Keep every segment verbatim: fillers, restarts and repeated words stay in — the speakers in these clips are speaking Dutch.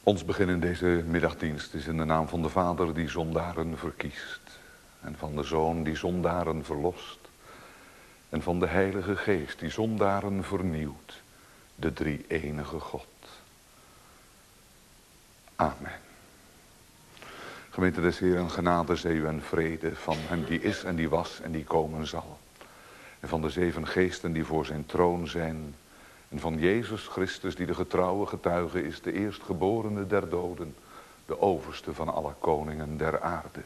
Ons begin in deze middagdienst is in de naam van de Vader die zondaren verkiest. En van de Zoon die zondaren verlost. En van de Heilige Geest die zondaren vernieuwt. De drie-enige God. Amen. Gemeente des Heeren, genade, zee en vrede van hem die is en die was en die komen zal. En van de zeven geesten die voor zijn troon zijn. En van Jezus Christus die de getrouwe getuige is, de eerstgeborene der doden, de overste van alle koningen der aarde.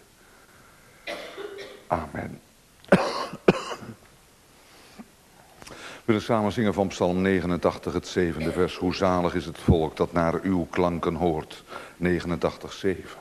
Amen. We willen samen zingen van Psalm negenentachtig, het zevende vers. Hoe zalig is het volk dat naar uw klanken hoort. negenentachtig, zeven.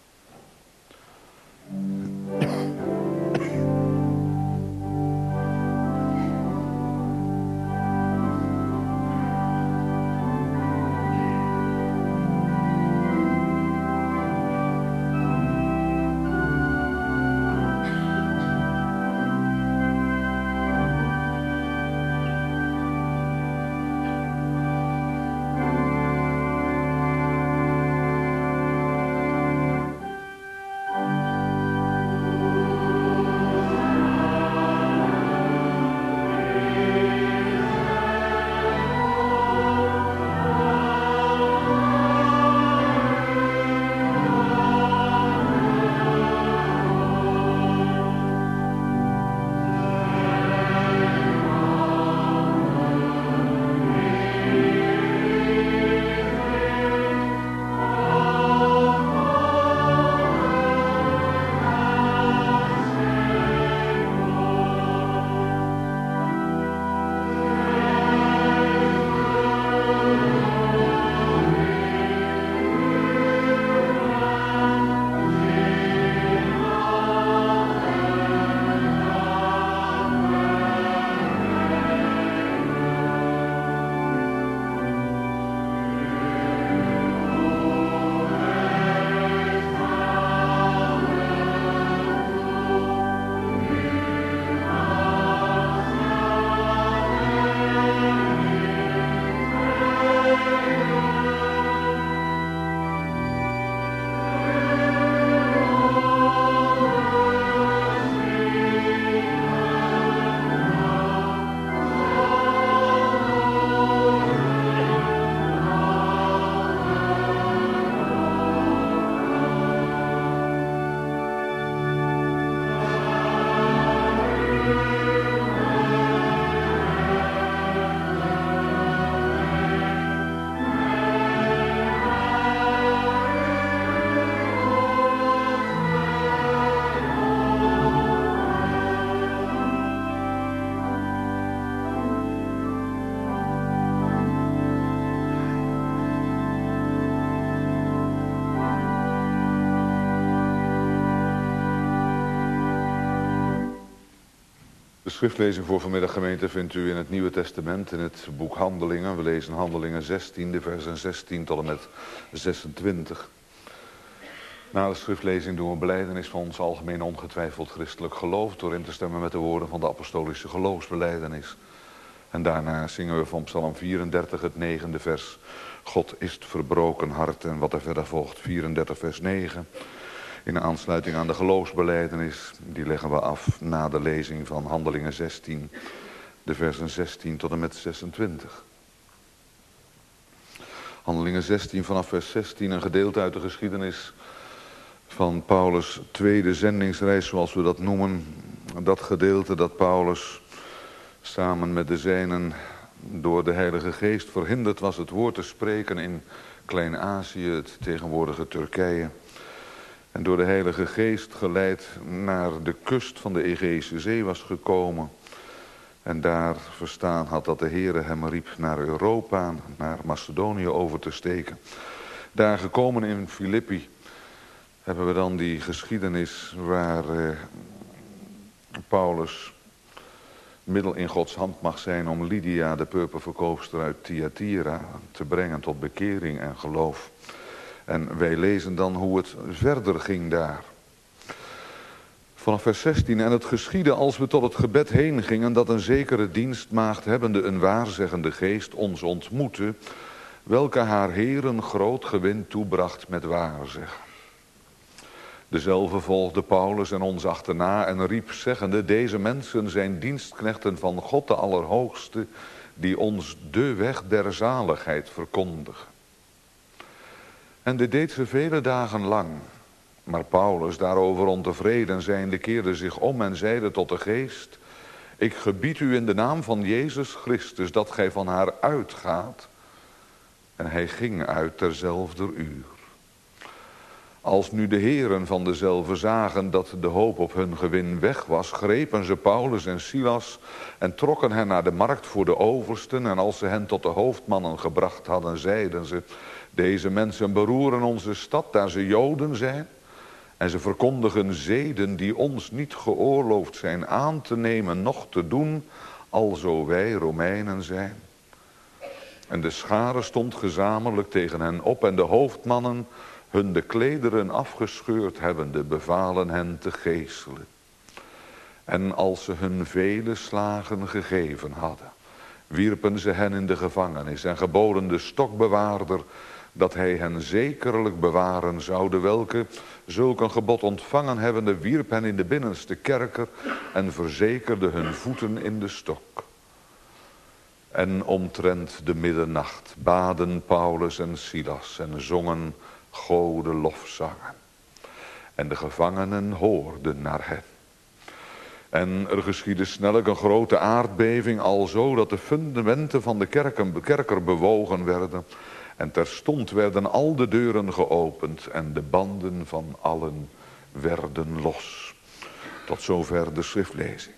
De schriftlezing voor vanmiddag, gemeente, vindt u in het Nieuwe Testament, in het boek Handelingen. We lezen Handelingen zestien, de versen zestien tot en met zesentwintig. Na de schriftlezing doen we belijdenis van ons algemeen ongetwijfeld christelijk geloof, door in te stemmen met de woorden van de apostolische geloofsbelijdenis. En daarna zingen we van Psalm vierendertig, het negende vers. God is het verbroken hart, en wat er verder volgt, vierendertig vers negen. In aansluiting aan de geloofsbelijdenis, die leggen we af na de lezing van Handelingen zestien, de versen zestien tot en met zesentwintig. Handelingen zestien vanaf vers zestien, een gedeelte uit de geschiedenis van Paulus' tweede zendingsreis, zoals we dat noemen. Dat gedeelte dat Paulus samen met de zijnen door de Heilige Geest verhinderd was het woord te spreken in Klein-Azië, het tegenwoordige Turkije. En door de Heilige Geest geleid naar de kust van de Egeïsche Zee was gekomen. En daar verstaan had dat de Heere hem riep naar Europa, naar Macedonië over te steken. Daar gekomen in Filippi hebben we dan die geschiedenis waar eh, Paulus middel in Gods hand mag zijn om Lydia, de purperverkoopster uit Thyatira, te brengen tot bekering en geloof. En wij lezen dan hoe het verder ging daar. Vanaf vers zestien. En het geschiedde als we tot het gebed heen gingen, dat een zekere dienstmaagd hebbende een waarzeggende geest ons ontmoette, welke haar heren groot gewin toebracht met waarzeggen. Dezelfde volgde Paulus en ons achterna en riep zeggende, deze mensen zijn dienstknechten van God de Allerhoogste, die ons de weg der zaligheid verkondigen. En dit deed ze vele dagen lang. Maar Paulus, daarover ontevreden zijnde, keerde zich om en zeide tot de geest, ik gebied u in de naam van Jezus Christus dat gij van haar uitgaat. En hij ging uit terzelfde uur. Als nu de heren van dezelfde zagen dat de hoop op hun gewin weg was, grepen ze Paulus en Silas en trokken hen naar de markt voor de oversten. En als ze hen tot de hoofdmannen gebracht hadden, zeiden ze, deze mensen beroeren onze stad daar ze Joden zijn. En ze verkondigen zeden die ons niet geoorloofd zijn aan te nemen, noch te doen, alzo wij Romeinen zijn. En de schare stond gezamenlijk tegen hen op en de hoofdmannen, hun de klederen afgescheurd hebbende, bevalen hen te geeselen. En als ze hun vele slagen gegeven hadden, wierpen ze hen in de gevangenis en geboden de stokbewaarder dat hij hen zekerlijk bewaren zoude, welke zulk een gebod ontvangen hebbende, wierp hen in de binnenste kerker en verzekerde hun voeten in de stok. En omtrent de middernacht baden Paulus en Silas en zongen Gode lofzangen. En de gevangenen hoorden naar hen. En er geschiedde snellijk een grote aardbeving, alzo dat de fundamenten van de kerken, kerker bewogen werden. En terstond werden al de deuren geopend en de banden van allen werden los. Tot zover de schriftlezing.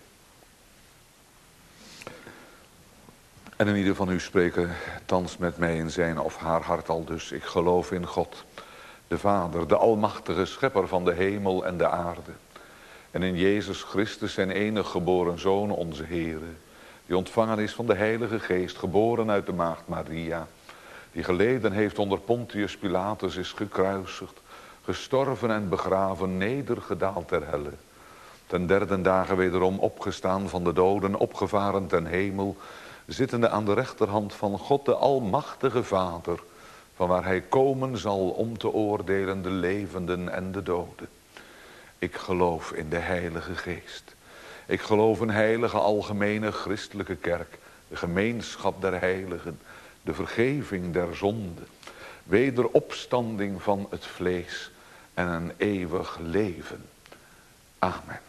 En in ieder van u spreken thans met mij in zijn of haar hart al dus. Ik geloof in God, de Vader, de almachtige schepper van de hemel en de aarde. En in Jezus Christus zijn enig geboren Zoon, onze Heere, die ontvangen is van de Heilige Geest, geboren uit de maagd Maria, die geleden heeft onder Pontius Pilatus, is gekruisigd, gestorven en begraven, nedergedaald ter helle. Ten derde dagen wederom opgestaan van de doden, opgevaren ten hemel, zittende aan de rechterhand van God de almachtige Vader, van waar hij komen zal om te oordelen de levenden en de doden. Ik geloof in de Heilige Geest. Ik geloof in heilige algemene christelijke kerk, de gemeenschap der heiligen, de vergeving der zonden, wederopstanding van het vlees en een eeuwig leven. Amen.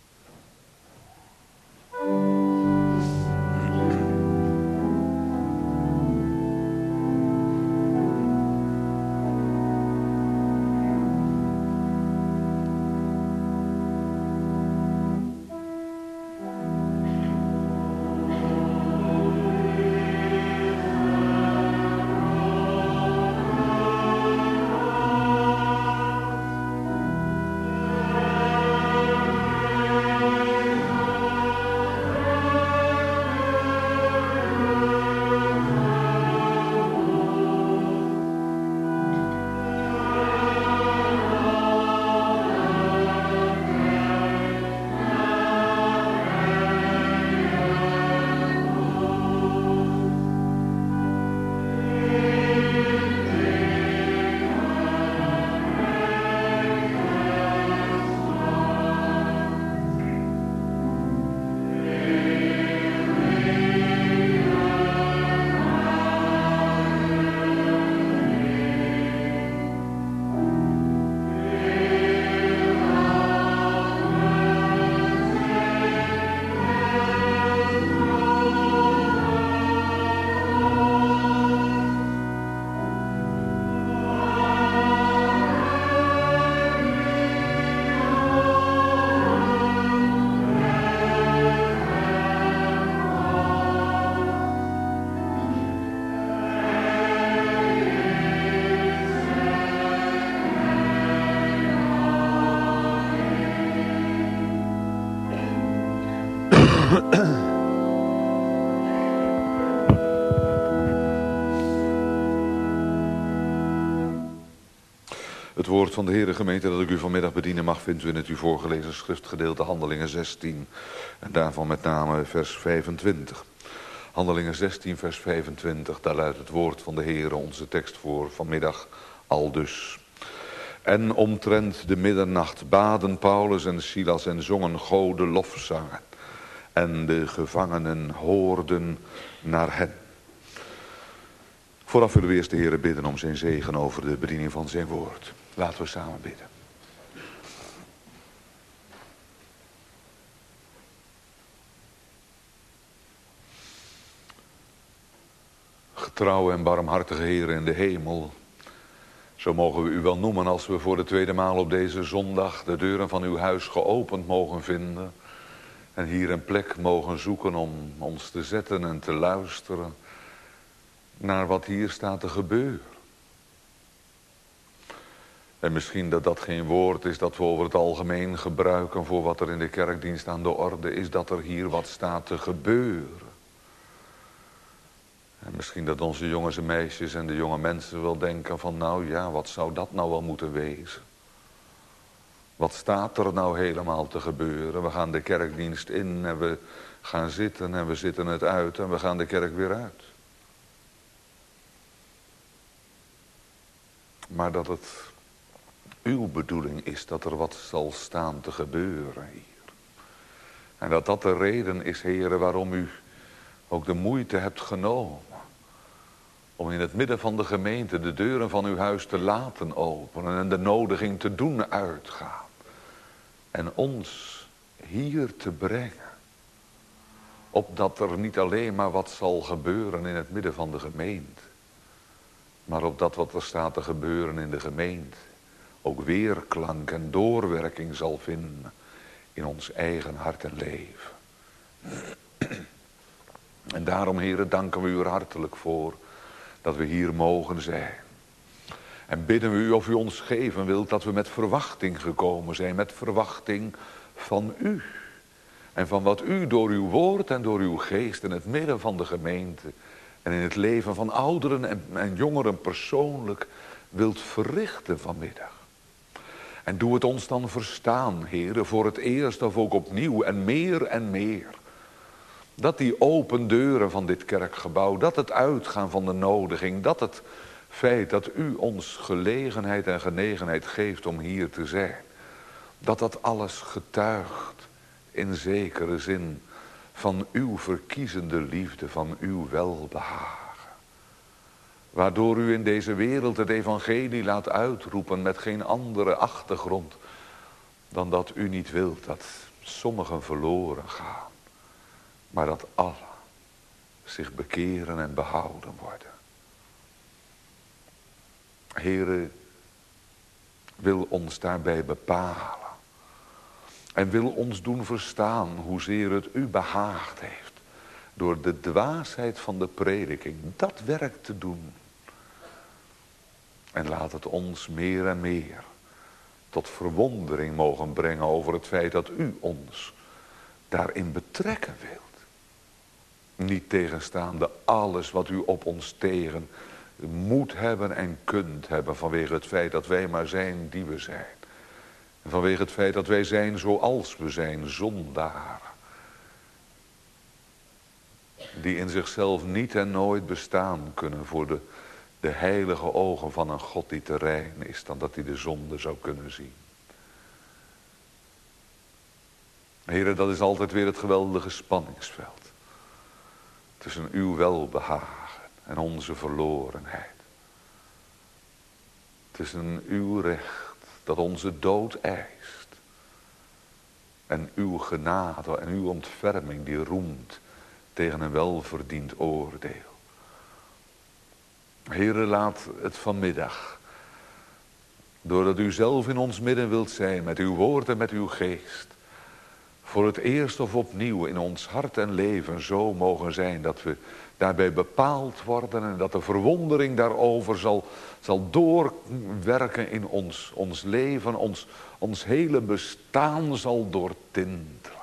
Het woord van de Heere gemeente dat ik u vanmiddag bedienen mag, vindt u in het u voorgelezen schriftgedeelte Handelingen zestien. En daarvan met name vers vijfentwintig. Handelingen zestien vers vijfentwintig, daar luidt het woord van de Heere, onze tekst voor vanmiddag aldus. En omtrent de middernacht baden Paulus en Silas en zongen Gode lofzangen. En de gevangenen hoorden naar hen. Vooraf willen we eerst de Heere bidden om zijn zegen over de bediening van zijn woord. Laten we samen bidden. Getrouwe en barmhartige Heere in de hemel. Zo mogen we u wel noemen als we voor de tweede maal op deze zondag de deuren van uw huis geopend mogen vinden. En hier een plek mogen zoeken om ons te zetten en te luisteren naar wat hier staat te gebeuren. En misschien dat dat geen woord is dat we over het algemeen gebruiken voor wat er in de kerkdienst aan de orde is, dat er hier wat staat te gebeuren. En misschien dat onze jongens en meisjes en de jonge mensen wel denken van nou ja, wat zou dat nou wel moeten wezen? Wat staat er nou helemaal te gebeuren? We gaan de kerkdienst in en we gaan zitten en we zitten het uit en we gaan de kerk weer uit. Maar dat het uw bedoeling is dat er wat zal staan te gebeuren hier. En dat dat de reden is, Heere, waarom u ook de moeite hebt genomen om in het midden van de gemeente de deuren van uw huis te laten openen en de nodiging te doen uitgaan. En ons hier te brengen. Opdat er niet alleen maar wat zal gebeuren in het midden van de gemeente. Maar opdat wat er staat te gebeuren in de gemeente ook weerklank en doorwerking zal vinden in ons eigen hart en leven. En daarom, Heere, danken we u er hartelijk voor dat we hier mogen zijn. En bidden we u of u ons geven wilt dat we met verwachting gekomen zijn. Met verwachting van u. En van wat u door uw woord en door uw geest in het midden van de gemeente en in het leven van ouderen en, en jongeren persoonlijk wilt verrichten vanmiddag. En doe het ons dan verstaan, Heere, voor het eerst of ook opnieuw en meer en meer. Dat die open deuren van dit kerkgebouw, dat het uitgaan van de nodiging, dat het feit dat u ons gelegenheid en genegenheid geeft om hier te zijn. Dat dat alles getuigt in zekere zin van uw verkiezende liefde, van uw welbehagen. Waardoor u in deze wereld het evangelie laat uitroepen met geen andere achtergrond dan dat u niet wilt dat sommigen verloren gaan. Maar dat allen zich bekeren en behouden worden. Heere, wil ons daarbij bepalen. En wil ons doen verstaan hoezeer het u behaagd heeft. Door de dwaasheid van de prediking dat werk te doen. En laat het ons meer en meer tot verwondering mogen brengen over het feit dat u ons daarin betrekken wilt. Niet tegenstaande alles wat u op ons tegen moet hebben en kunt hebben vanwege het feit dat wij maar zijn die we zijn. En vanwege het feit dat wij zijn zoals we zijn, zondaren. Die in zichzelf niet en nooit bestaan kunnen voor de, de heilige ogen van een God die te rein is, dan dat hij de zonde zou kunnen zien. Heren, dat is altijd weer het geweldige spanningsveld. Tussen uw welbehagen en onze verlorenheid. Tussen uw recht dat onze dood eist. En uw genade en uw ontferming die roemt tegen een welverdiend oordeel. Heere, laat het vanmiddag, doordat u zelf in ons midden wilt zijn met uw woord en met uw geest, voor het eerst of opnieuw in ons hart en leven zo mogen zijn dat we daarbij bepaald worden en dat de verwondering daarover zal, zal doorwerken in ons, ons leven, ons, ons hele bestaan zal doortintelen.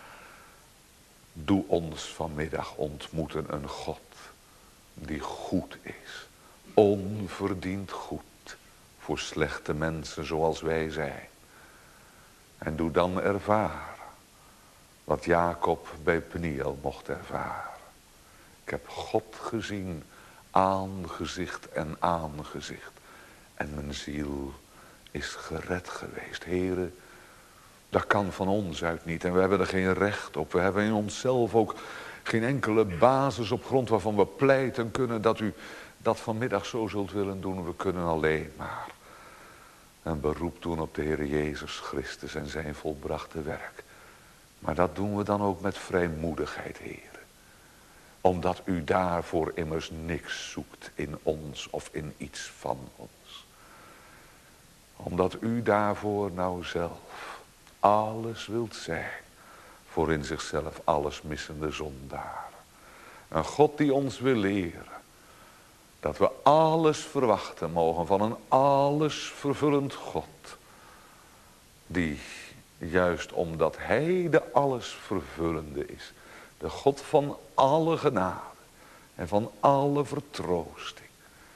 Doe ons vanmiddag ontmoeten een God die goed is, onverdiend goed voor slechte mensen zoals wij zijn. En doe dan ervaren wat Jacob bij Peniel mocht ervaren. Ik heb God gezien, aangezicht en aangezicht. En mijn ziel is gered geweest. Here, dat kan van ons uit niet. En we hebben er geen recht op. We hebben in onszelf ook geen enkele basis op grond waarvan we pleiten kunnen dat u dat vanmiddag zo zult willen doen. We kunnen alleen maar een beroep doen op de Heer Jezus Christus en zijn volbrachte werk. Maar dat doen we dan ook met vrijmoedigheid, Heer. Omdat u daarvoor immers niks zoekt in ons of in iets van ons. Omdat u daarvoor nou zelf alles wilt zijn voor in zichzelf alles missende zondaren. Een God die ons wil leren dat we alles verwachten mogen van een alles vervullend God. Die juist omdat hij de alles vervullende is, de God van alle genade en van alle vertroosting,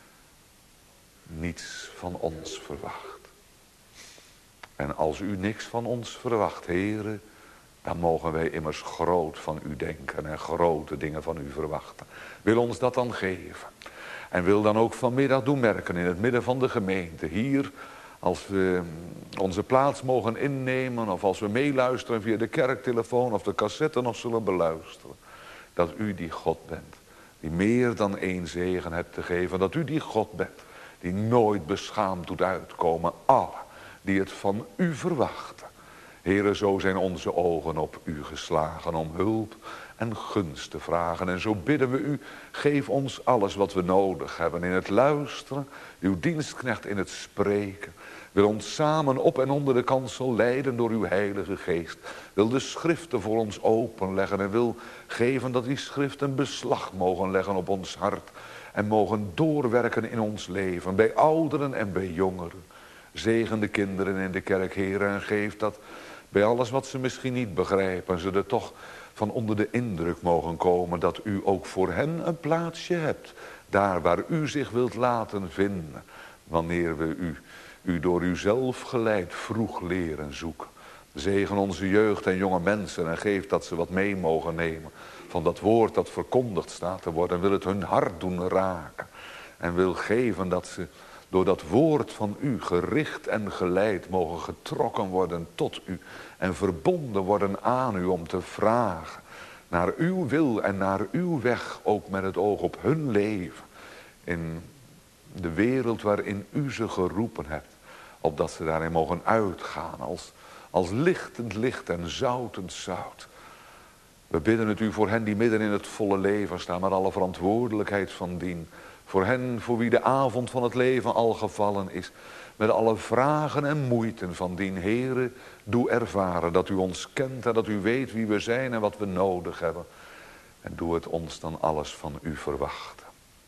niets van ons verwacht. En als u niks van ons verwacht, Heere, dan mogen wij immers groot van u denken en grote dingen van u verwachten. Wil ons dat dan geven. En wil dan ook vanmiddag doen merken in het midden van de gemeente. Hier, als we onze plaats mogen innemen of als we meeluisteren via de kerktelefoon of de cassette nog zullen beluisteren. Dat u die God bent, die meer dan één zegen hebt te geven. Dat u die God bent, die nooit beschaamd doet uitkomen. Alle die het van u verwachten. Heere, zo zijn onze ogen op u geslagen om hulp en gunst te vragen. En zo bidden we u, geef ons alles wat we nodig hebben in het luisteren, uw dienstknecht in het spreken. Wil ons samen op en onder de kansel leiden door uw heilige geest. Wil de schriften voor ons openleggen en wil geven dat die schriften beslag mogen leggen op ons hart. En mogen doorwerken in ons leven, bij ouderen en bij jongeren. Zegen de kinderen in de kerk, Heer, en geef dat bij alles wat ze misschien niet begrijpen, ze er toch van onder de indruk mogen komen dat u ook voor hen een plaatsje hebt. Daar waar u zich wilt laten vinden, wanneer we u, u door uzelf geleid vroeg leren zoeken. Zegen onze jeugd en jonge mensen en geef dat ze wat mee mogen nemen van dat woord dat verkondigd staat te worden. En wil het hun hart doen raken. En wil geven dat ze door dat woord van u gericht en geleid mogen getrokken worden tot u. En verbonden worden aan u om te vragen naar uw wil en naar uw weg. Ook met het oog op hun leven. In de wereld waarin u ze geroepen hebt. Opdat ze daarin mogen uitgaan als, als lichtend licht en zoutend zout. We bidden het u voor hen die midden in het volle leven staan. Met alle verantwoordelijkheid van dien. Voor hen voor wie de avond van het leven al gevallen is. Met alle vragen en moeiten van dien. Heere, doe ervaren dat u ons kent en dat u weet wie we zijn en wat we nodig hebben. En doe het ons dan alles van u verwachten.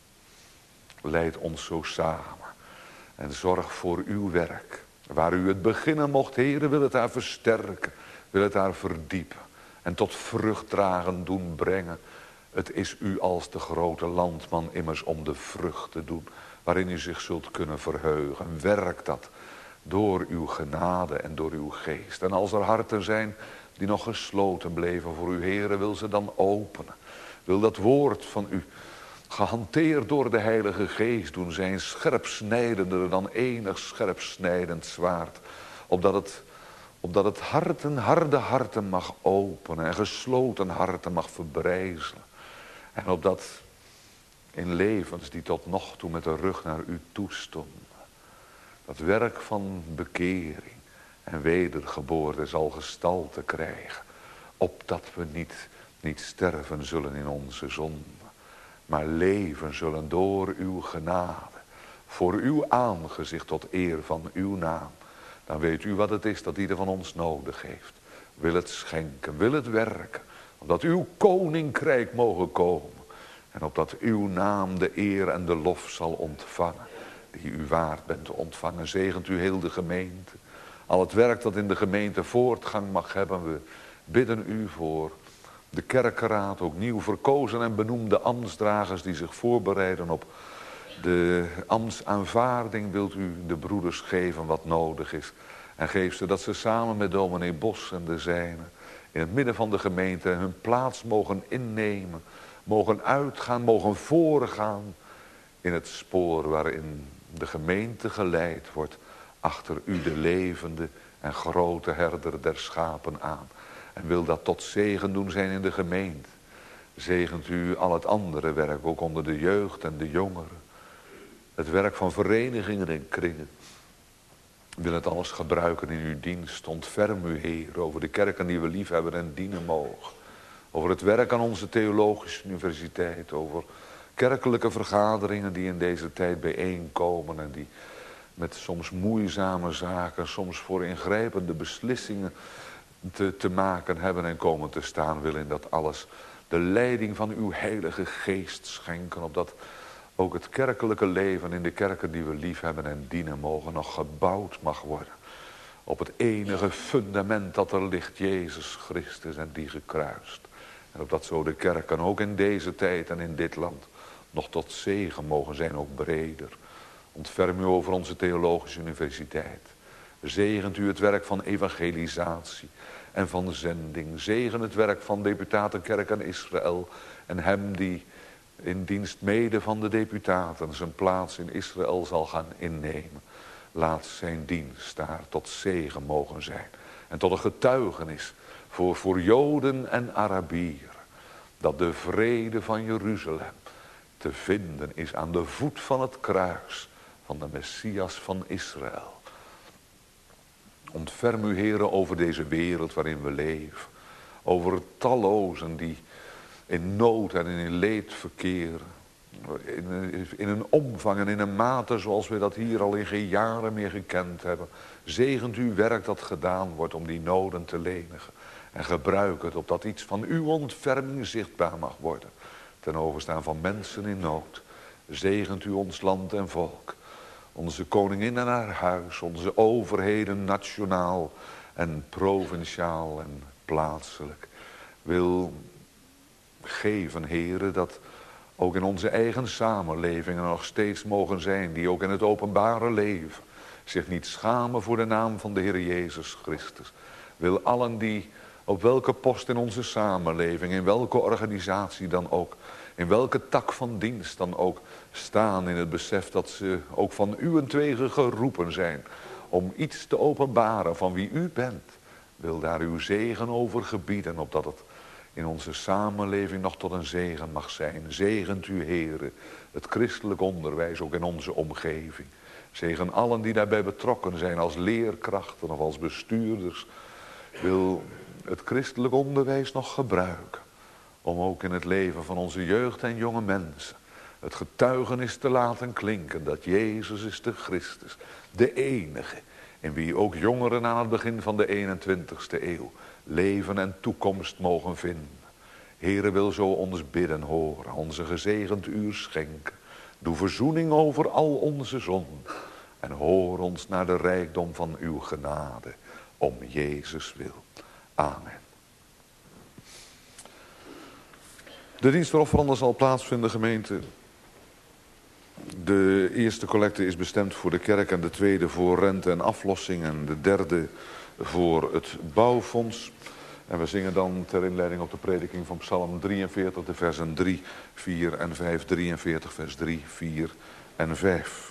Leid ons zo samen. En zorg voor uw werk. Waar u het beginnen mocht, Heere, wil het daar versterken. Wil het daar verdiepen. En tot vruchtdragen doen brengen. Het is u als de grote landman immers om de vrucht te doen. Waarin u zich zult kunnen verheugen. Werk dat door uw genade en door uw geest. En als er harten zijn die nog gesloten bleven voor uw Heere, wil ze dan openen. Wil dat woord van u, gehanteerd door de Heilige Geest, doen zijn scherpsnijdender dan enig scherpsnijdend zwaard. Opdat het, opdat het harten, harde harten mag openen en gesloten harten mag verbrijzelen. En opdat in levens die tot nog toe met de rug naar u toestonden, dat werk van bekering en wedergeboorte zal gestalte krijgen. Opdat we niet, niet sterven zullen in onze zonde, maar leven zullen door uw genade. Voor uw aangezicht tot eer van uw naam. Dan weet u wat het is dat ieder van ons nodig heeft. Wil het schenken, wil het werken. Opdat uw koninkrijk mogen komen. En opdat uw naam de eer en de lof zal ontvangen. Die u waard bent te ontvangen. Zegent u heel de gemeente. Al het werk dat in de gemeente voortgang mag hebben. We bidden u voor de kerkenraad. Ook nieuw verkozen en benoemde ambtsdragers die zich voorbereiden op de ambtsaanvaarding. Wilt u de broeders geven wat nodig is. En geef ze dat ze samen met dominee Bos en de zijnen in het midden van de gemeente hun plaats mogen innemen. mogen uitgaan, mogen voorgaan in het spoor waarin de gemeente geleid wordt achter u, de levende en grote herder der schapen, aan. En wil dat tot zegen doen zijn in de gemeente. Zegent u al het andere werk, ook onder de jeugd en de jongeren. Het werk van verenigingen en kringen. Wil het alles gebruiken in uw dienst. Ontferm u, Heer, over de kerken die we lief hebben en dienen mogen. Over het werk aan onze theologische universiteit. Over kerkelijke vergaderingen die in deze tijd bijeenkomen. En die met soms moeizame zaken, soms voor ingrijpende beslissingen te, te maken hebben en komen te staan. Wil in dat alles de leiding van uw heilige geest schenken. Opdat ook het kerkelijke leven in de kerken die we lief hebben en dienen mogen nog gebouwd mag worden. Op het enige fundament dat er ligt, Jezus Christus en die gekruist. En opdat zo de kerken ook in deze tijd en in dit land nog tot zegen mogen zijn, ook breder. Ontferm u over onze theologische universiteit. Zegent u het werk van evangelisatie en van zending. Zegen het werk van deputatenkerk in Israël en hem die in dienst mede van de deputaten zijn plaats in Israël zal gaan innemen. Laat zijn dienst daar tot zegen mogen zijn. En tot een getuigenis voor, voor Joden en Arabieren. Dat de vrede van Jeruzalem te vinden is aan de voet van het kruis van de Messias van Israël. Ontferm u, Heere, over deze wereld waarin we leven. Over tallozen die in nood en in leed verkeren. In, in een omvang en in een mate zoals we dat hier al in geen jaren meer gekend hebben. Zegent uw werk dat gedaan wordt om die noden te lenigen. En gebruik het opdat iets van uw ontferming zichtbaar mag worden. Ten overstaan van mensen in nood. Zegent u ons land en volk. Onze koningin en haar huis. Onze overheden nationaal en provinciaal en plaatselijk. Wil geven, Heere, dat ook in onze eigen samenlevingen nog steeds mogen zijn, die ook in het openbare leven zich niet schamen voor de naam van de Heer Jezus Christus. Wil allen die op welke post in onze samenleving, in welke organisatie dan ook, in welke tak van dienst dan ook staan, in het besef dat ze ook van uwentwege geroepen zijn om iets te openbaren van wie u bent. Wil daar uw zegen over gebieden, opdat het in onze samenleving nog tot een zegen mag zijn. Zegent u, Heere, het christelijk onderwijs ook in onze omgeving. Zegen allen die daarbij betrokken zijn als leerkrachten of als bestuurders. Wil het christelijk onderwijs nog gebruiken om ook in het leven van onze jeugd en jonge mensen het getuigenis te laten klinken dat Jezus is de Christus, de enige, in wie ook jongeren aan het begin van de eenentwintigste eeuw leven en toekomst mogen vinden. Heere, wil zo ons bidden horen, onze gezegend uur schenken. Doe verzoening over al onze zonden en hoor ons naar de rijkdom van uw genade, om Jezus wil. Amen. De dienst voor offeranden zal plaatsvinden, gemeente. De eerste collecte is bestemd voor de kerk en de tweede voor rente en aflossing en de derde voor het bouwfonds. En we zingen dan ter inleiding op de prediking van Psalm drieënveertig, de versen drie, vier en vijf. drieënveertig, vers drie, vier en vijf.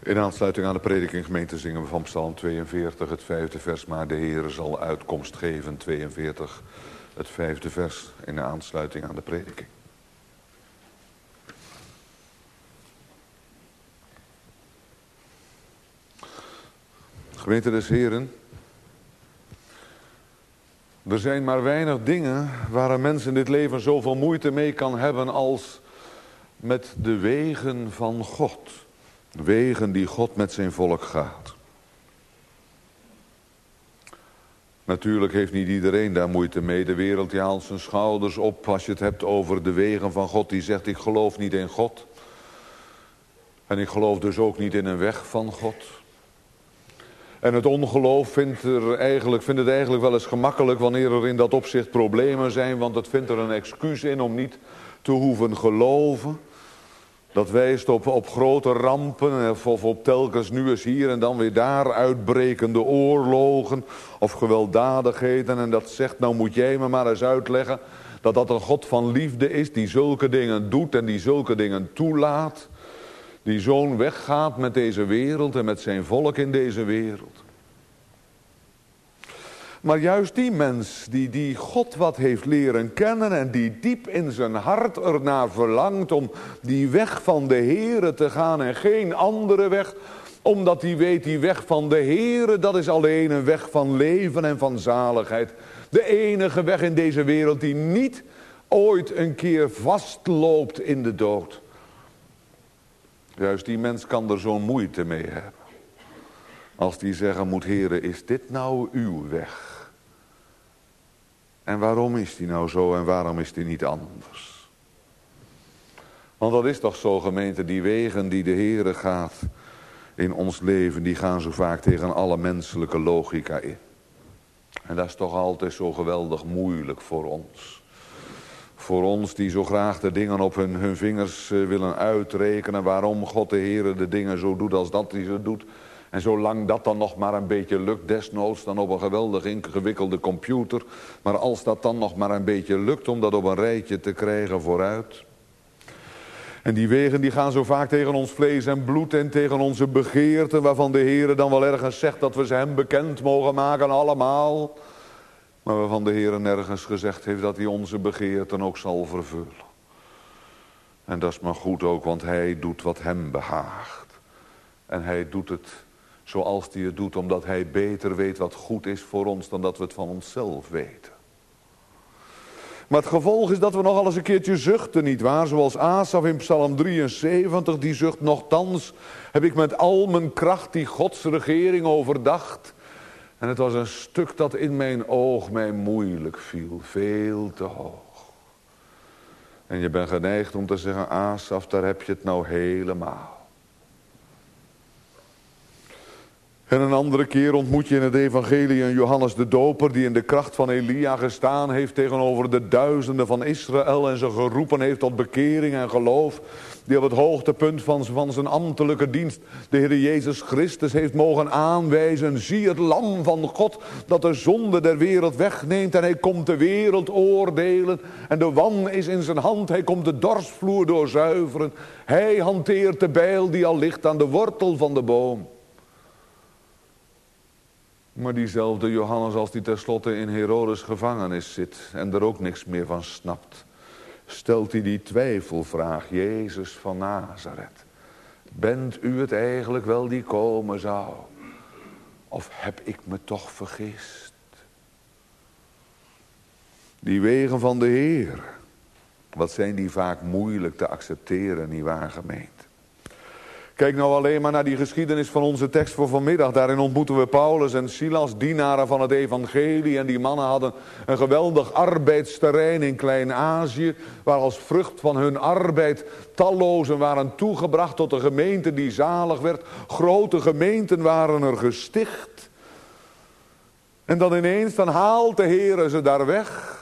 In aansluiting aan de prediking gemeente zingen we van Psalm tweeënveertig, het vijfde vers. Maar de Heere zal uitkomst geven, tweeënveertig, het vijfde vers. In aansluiting aan de prediking. Gemeente des Heren. Er zijn maar weinig dingen waar een mens in dit leven zoveel moeite mee kan hebben als met de wegen van God. Wegen die God met zijn volk gaat. Natuurlijk heeft niet iedereen daar moeite mee. De wereld die haalt zijn schouders op als je het hebt over de wegen van God. Die zegt, ik geloof niet in God. En ik geloof dus ook niet in een weg van God. En het ongeloof vindt, er eigenlijk, vindt het eigenlijk wel eens gemakkelijk wanneer er in dat opzicht problemen zijn. Want het vindt er een excuus in om niet te hoeven geloven. Dat wijst op, op grote rampen of op telkens nu eens hier en dan weer daar uitbrekende oorlogen of gewelddadigheden. En dat zegt, nou moet jij me maar eens uitleggen dat dat een God van liefde is die zulke dingen doet en die zulke dingen toelaat. Die zo'n weg gaat met deze wereld en met zijn volk in deze wereld. Maar juist die mens die, die God wat heeft leren kennen en die diep in zijn hart ernaar verlangt om die weg van de Heere te gaan en geen andere weg. Omdat hij weet die weg van de Heere, dat is alleen een weg van leven en van zaligheid. De enige weg in deze wereld die niet ooit een keer vastloopt in de dood. Juist die mens kan er zo'n moeite mee hebben. Als die zeggen moet, Heere, is dit nou uw weg? En waarom is die nou zo en waarom is die niet anders? Want dat is toch zo, gemeente, die wegen die de Heere gaat in ons leven, die gaan zo vaak tegen alle menselijke logica in. En dat is toch altijd zo geweldig moeilijk voor ons. Voor ons die zo graag de dingen op hun, hun vingers willen uitrekenen. Waarom God de Heere de dingen zo doet als dat hij ze doet. En zolang dat dan nog maar een beetje lukt, desnoods dan op een geweldig ingewikkelde computer. Maar als dat dan nog maar een beetje lukt om dat op een rijtje te krijgen vooruit. En die wegen die gaan zo vaak tegen ons vlees en bloed en tegen onze begeerten. Waarvan de Heere dan wel ergens zegt dat we ze hem bekend mogen maken allemaal. Maar waarvan de Heere nergens gezegd heeft dat hij onze begeerten ook zal vervullen. En dat is maar goed ook, want hij doet wat hem behaagt. En hij doet het zoals hij het doet, omdat hij beter weet wat goed is voor ons dan dat we het van onszelf weten. Maar het gevolg is dat we nogal eens een keertje zuchten, nietwaar? Zoals Asaf in Psalm drieënzeventig, die zucht nochtans heb ik met al mijn kracht die Gods regering overdacht. En het was een stuk dat in mijn oog mij moeilijk viel, veel te hoog. En je bent geneigd om te zeggen, Asaf, daar heb je het nou helemaal. En een andere keer ontmoet je in het evangelie een Johannes de Doper die in de kracht van Elia gestaan heeft tegenover de duizenden van Israël en ze geroepen heeft tot bekering en geloof. Die op het hoogtepunt van, van zijn ambtelijke dienst de Heer Jezus Christus heeft mogen aanwijzen. Zie het lam van God dat de zonde der wereld wegneemt en hij komt de wereld oordelen. En de wan is in zijn hand, hij komt de dorsvloer doorzuiveren. Hij hanteert de bijl die al ligt aan de wortel van de boom. Maar diezelfde Johannes, als die tenslotte in Herodes gevangenis zit en er ook niks meer van snapt, stelt hij die twijfelvraag, Jezus van Nazareth. Bent u het eigenlijk wel die komen zou? Of heb ik me toch vergist? Die wegen van de Heer, wat zijn die vaak moeilijk te accepteren, nietwaar gemeente? Kijk nou alleen maar naar die geschiedenis van onze tekst voor vanmiddag. Daarin ontmoeten we Paulus en Silas, dienaren van het evangelie. En die mannen hadden een geweldig arbeidsterrein in Klein-Azië, waar als vrucht van hun arbeid tallozen waren toegebracht tot een gemeente die zalig werd. Grote gemeenten waren er gesticht. En dan ineens, dan haalt de Heere ze daar weg.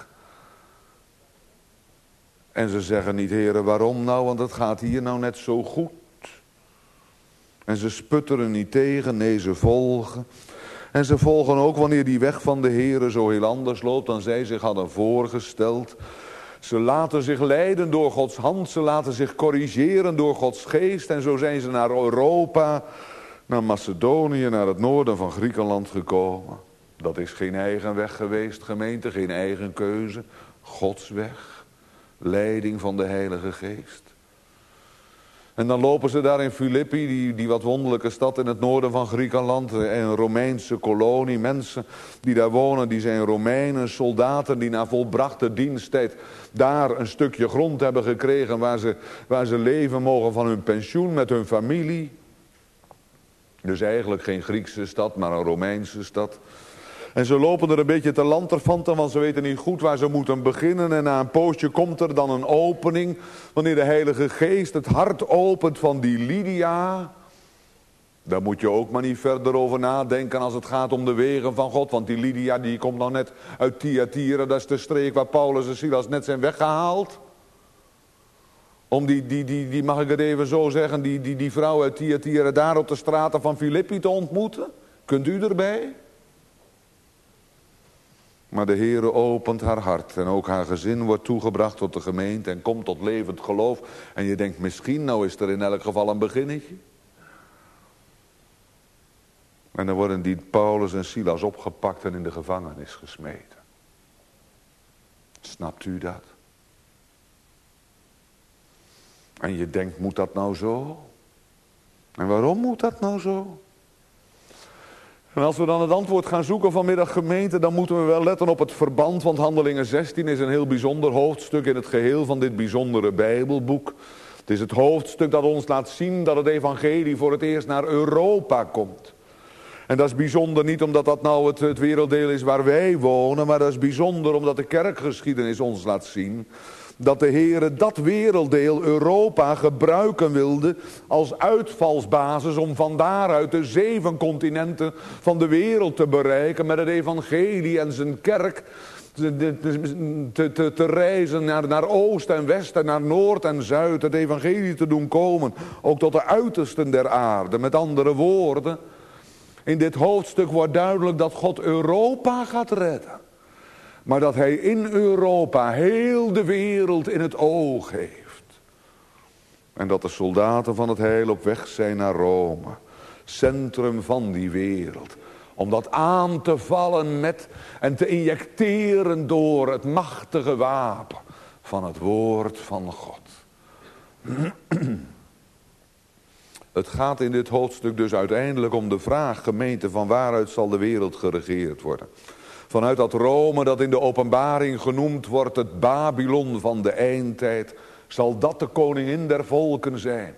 En ze zeggen niet, Heere, waarom nou? Want het gaat hier nou net zo goed. En ze sputteren niet tegen, nee, ze volgen. En ze volgen ook wanneer die weg van de Heere zo heel anders loopt dan zij zich hadden voorgesteld. Ze laten zich leiden door Gods hand, ze laten zich corrigeren door Gods geest. En zo zijn ze naar Europa, naar Macedonië, naar het noorden van Griekenland gekomen. Dat is geen eigen weg geweest, gemeente, geen eigen keuze. Gods weg, leiding van de Heilige Geest. En dan lopen ze daar in Filippi, die, die wat wonderlijke stad in het noorden van Griekenland. Een Romeinse kolonie. Mensen die daar wonen, die zijn Romeinen, soldaten die na volbrachte diensttijd daar een stukje grond hebben gekregen waar ze, waar ze leven mogen van hun pensioen met hun familie. Dus eigenlijk geen Griekse stad, maar een Romeinse stad. En ze lopen er een beetje te lanterfanten, want ze weten niet goed waar ze moeten beginnen. En na een poosje komt er dan een opening, wanneer de Heilige Geest het hart opent van die Lydia. Daar moet je ook maar niet verder over nadenken als het gaat om de wegen van God. Want die Lydia die komt nog net uit Thyatira, dat is de streek waar Paulus en Silas net zijn weggehaald. Om die, die, die, die mag ik het even zo zeggen, die, die, die vrouw uit Thyatira daar op de straten van Filippi te ontmoeten. Kunt u erbij? Maar de Heere opent haar hart en ook haar gezin wordt toegebracht tot de gemeente en komt tot levend geloof. En je denkt misschien, nou is er in elk geval een beginnetje. En dan worden die Paulus en Silas opgepakt en in de gevangenis gesmeten. Snapt u dat? En je denkt, moet dat nou zo? En waarom moet dat nou zo? En als we dan het antwoord gaan zoeken vanmiddag, gemeente, dan moeten we wel letten op het verband. Want Handelingen zestien is een heel bijzonder hoofdstuk in het geheel van dit bijzondere Bijbelboek. Het is het hoofdstuk dat ons laat zien dat het evangelie voor het eerst naar Europa komt. En dat is bijzonder niet omdat dat nou het, het werelddeel is waar wij wonen, maar dat is bijzonder omdat de kerkgeschiedenis ons laat zien dat de Heere dat werelddeel Europa gebruiken wilde als uitvalsbasis om van daaruit de zeven continenten van de wereld te bereiken met het evangelie en zijn kerk te, te, te, te reizen naar, naar oost en west en naar noord en zuid, het evangelie te doen komen, ook tot de uitersten der aarde. Met andere woorden, in dit hoofdstuk wordt duidelijk dat God Europa gaat redden. Maar dat hij in Europa heel de wereld in het oog heeft. En dat de soldaten van het heil op weg zijn naar Rome. Centrum van die wereld. Om dat aan te vallen met en te injecteren door het machtige wapen van het woord van God. Het gaat in dit hoofdstuk dus uiteindelijk om de vraag, gemeente, van waaruit zal de wereld geregeerd worden. Vanuit dat Rome dat in de openbaring genoemd wordt, het Babylon van de eindtijd, zal dat de koningin der volken zijn?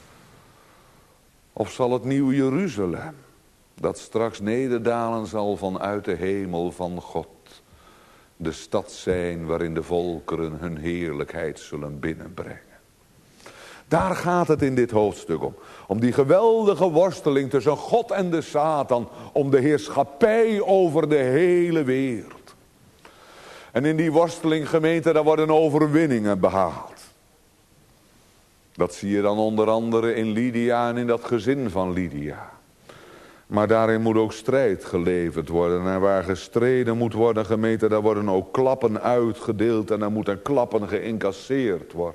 Of zal het nieuw Jeruzalem, dat straks nederdalen zal vanuit de hemel van God, de stad zijn waarin de volkeren hun heerlijkheid zullen binnenbrengen? Daar gaat het in dit hoofdstuk om. Om die geweldige worsteling tussen God en de Satan. Om de heerschappij over de hele wereld. En in die worsteling, gemeente, daar worden overwinningen behaald. Dat zie je dan onder andere in Lydia en in dat gezin van Lydia. Maar daarin moet ook strijd geleverd worden. En waar gestreden moet worden, gemeente, daar worden ook klappen uitgedeeld. En daar moeten klappen geïncasseerd worden.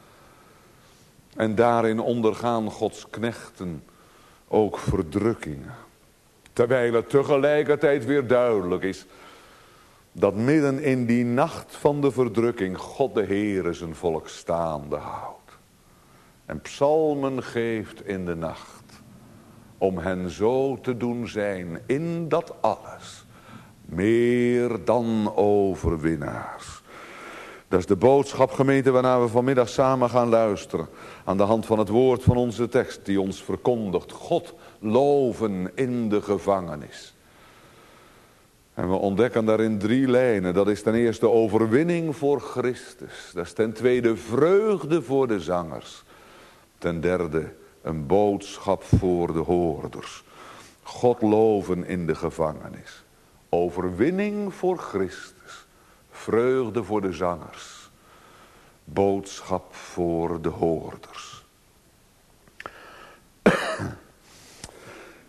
En daarin ondergaan Gods knechten ook verdrukkingen. Terwijl het tegelijkertijd weer duidelijk is dat midden in die nacht van de verdrukking God de Heere zijn volk staande houdt. En psalmen geeft in de nacht om hen zo te doen zijn in dat alles meer dan overwinnaars. Dat is de boodschap, gemeente, waarnaar we vanmiddag samen gaan luisteren. Aan de hand van het woord van onze tekst die ons verkondigt. God loven in de gevangenis. En we ontdekken daarin drie lijnen. Dat is ten eerste overwinning voor Christus. Dat is ten tweede vreugde voor de zangers. Ten derde een boodschap voor de hoorders. God loven in de gevangenis. Overwinning voor Christus. Vreugde voor de zangers. Boodschap voor de hoorders.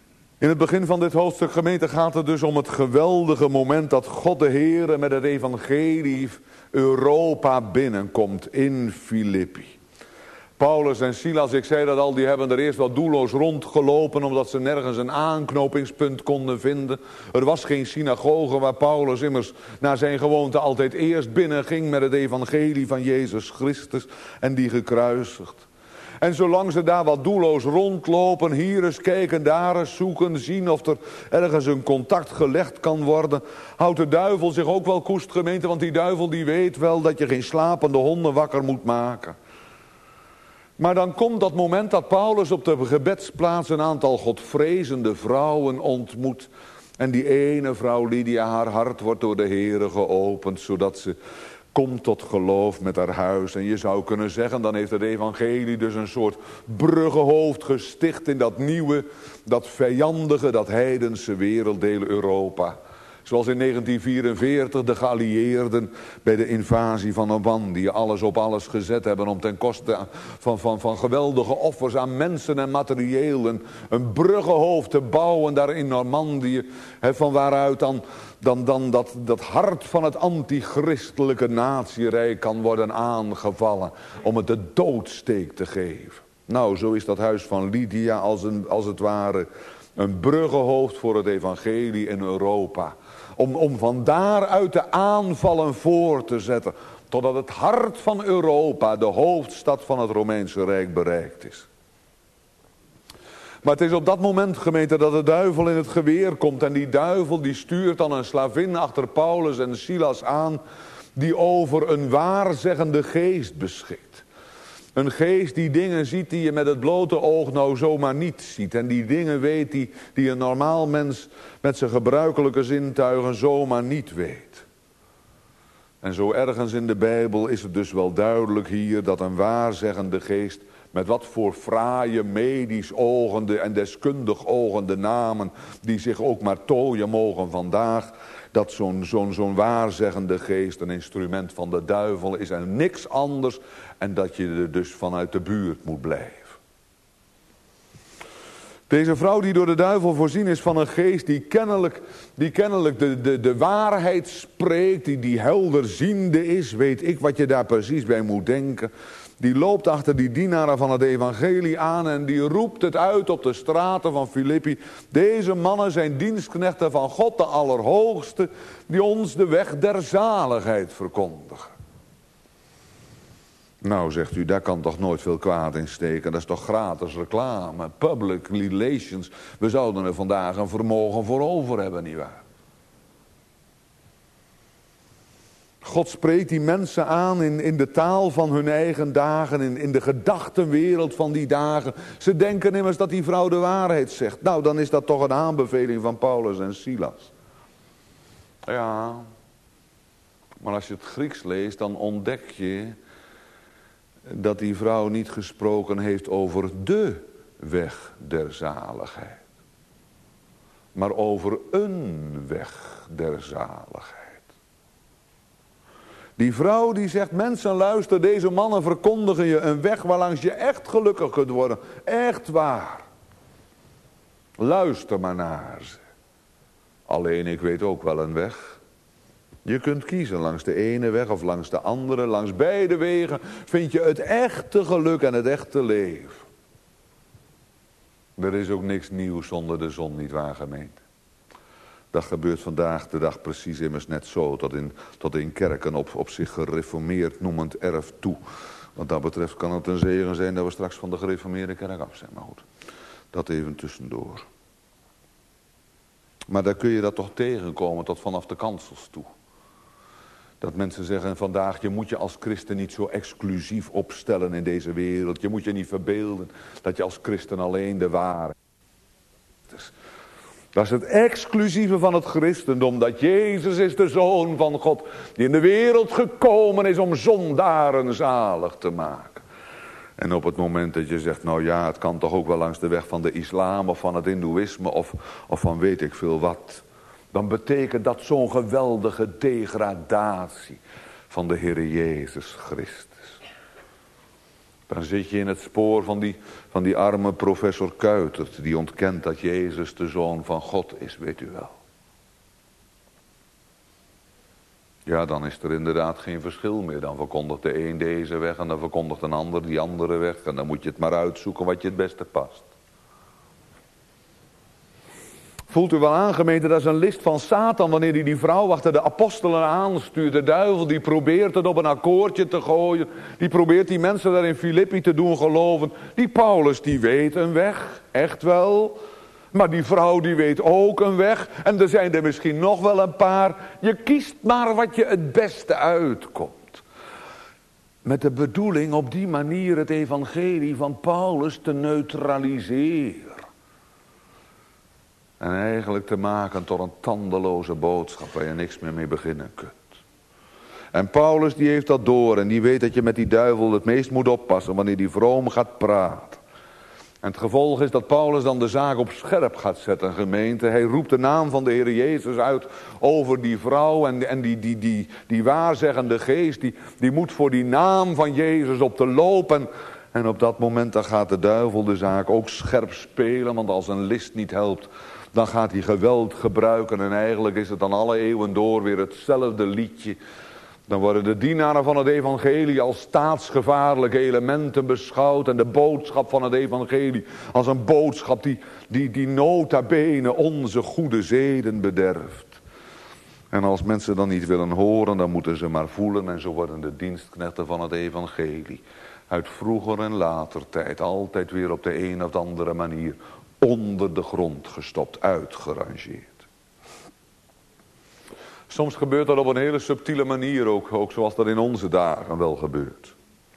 In het begin van dit hoofdstuk, gemeente, gaat het dus om het geweldige moment dat God de Heere met het evangelie Europa binnenkomt in Filippi. Paulus en Silas, ik zei dat al, die hebben er eerst wel doelloos rondgelopen omdat ze nergens een aanknopingspunt konden vinden. Er was geen synagoge waar Paulus immers naar zijn gewoonte altijd eerst binnenging met het evangelie van Jezus Christus en die gekruisigd. En zolang ze daar wat doelloos rondlopen, hier eens kijken, daar eens zoeken, zien of er ergens een contact gelegd kan worden, houdt de duivel zich ook wel koest, gemeente, want die duivel die weet wel dat je geen slapende honden wakker moet maken. Maar dan komt dat moment dat Paulus op de gebedsplaats een aantal godvrezende vrouwen ontmoet. En die ene vrouw Lydia, haar hart wordt door de Heere geopend, zodat ze komt tot geloof met haar huis. En je zou kunnen zeggen, dan heeft het evangelie dus een soort bruggenhoofd gesticht in dat nieuwe, dat vijandige, dat heidense werelddeel Europa. Zoals in negentien vierenveertig de geallieerden bij de invasie van Normandië alles op alles gezet hebben om ten koste van, van, van geweldige offers aan mensen en materieel een, een bruggenhoofd te bouwen daar in Normandië. He, van waaruit dan, dan, dan dat, dat hart van het antichristelijke natierijk kan worden aangevallen om het de doodsteek te geven. Nou, zo is dat huis van Lydia als, een, als het ware een bruggenhoofd voor het evangelie in Europa. Om, om van daaruit de aanvallen voor te zetten. Totdat het hart van Europa, de hoofdstad van het Romeinse Rijk, bereikt is. Maar het is op dat moment, gemeente, dat de duivel in het geweer komt. En die duivel die stuurt dan een slavin achter Paulus en Silas aan. Die over een waarzeggende geest beschikt. Een geest die dingen ziet die je met het blote oog nou zomaar niet ziet. En die dingen weet die, die een normaal mens met zijn gebruikelijke zintuigen zomaar niet weet. En zo ergens in de Bijbel is het dus wel duidelijk hier dat een waarzeggende geest met wat voor fraaie, medisch ogende en deskundig ogende namen die zich ook maar tooien mogen vandaag, dat zo'n zo'n zo'n waarzeggende geest een instrument van de duivel is en niks anders en dat je er dus vanuit de buurt moet blijven. Deze vrouw die door de duivel voorzien is van een geest die kennelijk, die kennelijk de, de, de waarheid spreekt, die, die helderziende is, weet ik wat je daar precies bij moet denken. Die loopt achter die dienaren van het evangelie aan en die roept het uit op de straten van Filippi. Deze mannen zijn dienstknechten van God de Allerhoogste, die ons de weg der zaligheid verkondigen. Nou, zegt u, daar kan toch nooit veel kwaad in steken. Dat is toch gratis reclame, public relations. We zouden er vandaag een vermogen voor over hebben, nietwaar? God spreekt die mensen aan in, in de taal van hun eigen dagen, in, in de gedachtenwereld van die dagen. Ze denken immers dat die vrouw de waarheid zegt. Nou, dan is dat toch een aanbeveling van Paulus en Silas. Ja, maar als je het Grieks leest, dan ontdek je dat die vrouw niet gesproken heeft over de weg der zaligheid, maar over een weg der zaligheid. Die vrouw die zegt, mensen luister, deze mannen verkondigen je een weg waarlangs je echt gelukkig kunt worden. Echt waar. Luister maar naar ze. Alleen ik weet ook wel een weg. Je kunt kiezen langs de ene weg of langs de andere. Langs beide wegen vind je het echte geluk en het echte leven. Er is ook niks nieuws onder de zon, niet waar, gemeente? Dat gebeurt vandaag de dag precies immers net zo. Tot in, tot in kerken op, op zich gereformeerd noemend erf toe. Wat dat betreft kan het een zegen zijn dat we straks van de gereformeerde kerk af zijn. Maar goed, dat even tussendoor. Maar daar kun je dat toch tegenkomen tot vanaf de kansels toe. Dat mensen zeggen vandaag, je moet je als christen niet zo exclusief opstellen in deze wereld. Je moet je niet verbeelden dat je als christen alleen de ware is. Dat is het exclusieve van het christendom. Dat Jezus is de Zoon van God. Die in de wereld gekomen is om zondaren zalig te maken. En op het moment dat je zegt, nou ja, het kan toch ook wel langs de weg van de islam of van het hindoeïsme of, of van weet ik veel wat. Dan betekent dat zo'n geweldige degradatie van de Heere Jezus Christus. Dan zit je in het spoor van die, van die arme professor Kuitert, die ontkent dat Jezus de Zoon van God is, weet u wel. Ja, dan is er inderdaad geen verschil meer. Dan verkondigt de een deze weg en dan verkondigt een ander die andere weg. En dan moet je het maar uitzoeken wat je het beste past. Voelt u wel aan, gemeente, dat is een list van Satan wanneer hij die vrouw achter de apostelen aanstuurt. De duivel die probeert het op een akkoordje te gooien. Die probeert die mensen daar in Filippi te doen geloven. Die Paulus die weet een weg, echt wel. Maar die vrouw die weet ook een weg. En er zijn er misschien nog wel een paar. Je kiest maar wat je het beste uitkomt. Met de bedoeling op die manier het evangelie van Paulus te neutraliseren. En eigenlijk te maken tot een tandeloze boodschap waar je niks meer mee beginnen kunt. En Paulus die heeft dat door en die weet dat je met die duivel het meest moet oppassen wanneer die vroom gaat praten. En het gevolg is dat Paulus dan de zaak op scherp gaat zetten, gemeente. Hij roept de naam van de Heer Jezus uit over die vrouw. En, en die, die, die, die waarzeggende geest, die, die moet voor die naam van Jezus op de loop. En, en op dat moment dan gaat de duivel de zaak ook scherp spelen. Want als een list niet helpt, dan gaat hij geweld gebruiken. En eigenlijk is het dan alle eeuwen door weer hetzelfde liedje. Dan worden de dienaren van het evangelie als staatsgevaarlijke elementen beschouwd. En de boodschap van het evangelie als een boodschap die, die, die nota bene onze goede zeden bederft. En als mensen dan niet willen horen, dan moeten ze maar voelen. En zo worden de dienstknechten van het evangelie uit vroeger en later tijd altijd weer op de een of andere manier onder de grond gestopt, uitgerangeerd. Soms gebeurt dat op een hele subtiele manier ook, ook zoals dat in onze dagen wel gebeurt.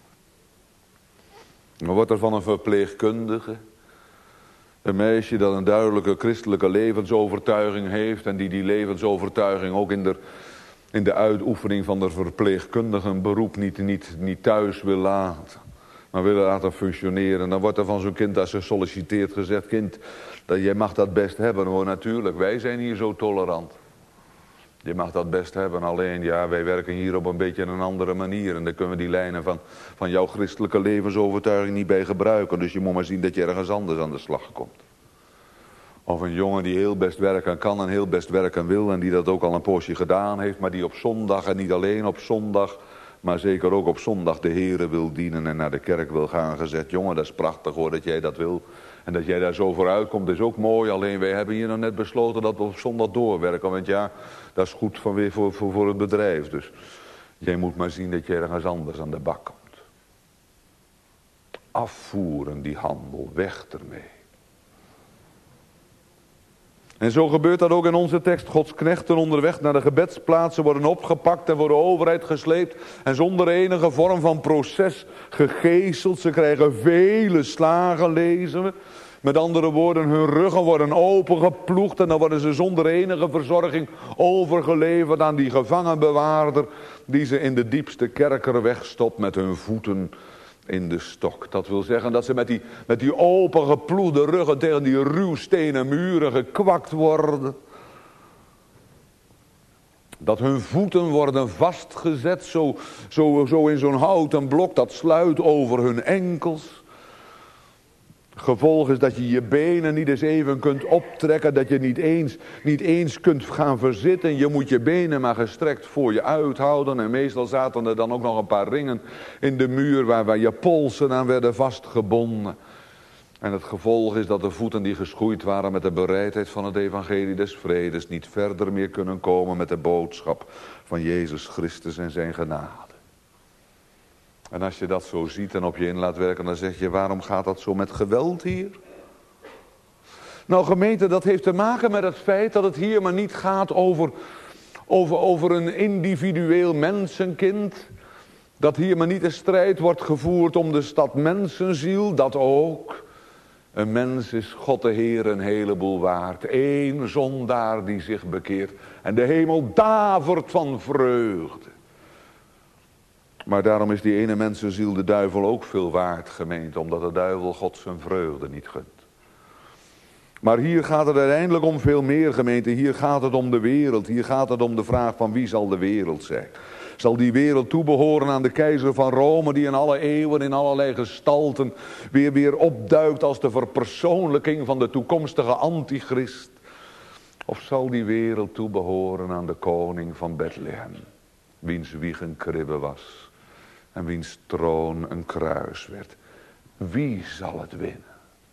Dan wordt er van een verpleegkundige, een meisje dat een duidelijke christelijke levensovertuiging heeft en die die levensovertuiging ook in de, in de uitoefening van de verpleegkundige een beroep niet, niet, niet thuis wil laten, maar wil laten functioneren. Dan wordt er van zo'n kind als ze solliciteert gezegd, kind, dat jij mag dat best hebben. Hoor, natuurlijk, wij zijn hier zo tolerant. Je mag dat best hebben, alleen ja, wij werken hier op een beetje een andere manier. En daar kunnen we die lijnen van, van jouw christelijke levensovertuiging niet bij gebruiken. Dus je moet maar zien dat je ergens anders aan de slag komt. Of een jongen die heel best werken kan en heel best werken wil. En die dat ook al een poosje gedaan heeft. Maar die op zondag en niet alleen op zondag, maar zeker ook op zondag de Here wil dienen en naar de kerk wil gaan. Gezegd, jongen, dat is prachtig hoor dat jij dat wil. En dat jij daar zo vooruit komt is ook mooi. Alleen wij hebben hier nog net besloten dat we op zondag doorwerken. Want ja, dat is goed van weer voor, voor, voor het bedrijf. Dus jij moet maar zien dat je ergens anders aan de bak komt. Afvoeren die handel, weg ermee. En zo gebeurt dat ook in onze tekst. Gods knechten onderweg naar de gebedsplaatsen worden opgepakt en voor de overheid gesleept. En zonder enige vorm van proces gegezeld. Ze krijgen vele slagen, lezen we. Met andere woorden, hun ruggen worden opengeploegd. En dan worden ze zonder enige verzorging overgeleverd aan die gevangenbewaarder. Die ze in de diepste kerker wegstopt met hun voeten in de stok. Dat wil zeggen dat ze met die, met die opengeploegde ruggen tegen die ruwstenen muren gekwakt worden. Dat hun voeten worden vastgezet, zo, zo, zo in zo'n houten blok dat sluit over hun enkels. Gevolg is dat je je benen niet eens even kunt optrekken, dat je niet eens, niet eens kunt gaan verzitten. Je moet je benen maar gestrekt voor je uithouden. En meestal zaten er dan ook nog een paar ringen in de muur waar, waar je polsen aan werden vastgebonden. En het gevolg is dat de voeten die geschoeid waren met de bereidheid van het evangelie des vredes niet verder meer kunnen komen met de boodschap van Jezus Christus en zijn genade. En als je dat zo ziet en op je in laat werken, dan zeg je, waarom gaat dat zo met geweld hier? Nou gemeente, dat heeft te maken met het feit dat het hier maar niet gaat over, over, over een individueel mensenkind. Dat hier maar niet de strijd wordt gevoerd om de stad mensenziel, dat ook. Een mens is God de Heer een heleboel waard. Eén zondaar die zich bekeert. En de hemel davert van vreugde. Maar daarom is die ene mensenziel de duivel ook veel waard, gemeente. Omdat de duivel God zijn vreugde niet gunt. Maar hier gaat het uiteindelijk om veel meer, gemeente. Hier gaat het om de wereld. Hier gaat het om de vraag van wie zal de wereld zijn. Zal die wereld toebehoren aan de keizer van Rome, die in alle eeuwen, in allerlei gestalten weer, weer opduikt als de verpersoonlijking van de toekomstige antichrist? Of zal die wereld toebehoren aan de koning van Bethlehem, wiens wieg een kribbe was en wiens troon een kruis werd? Wie zal het winnen?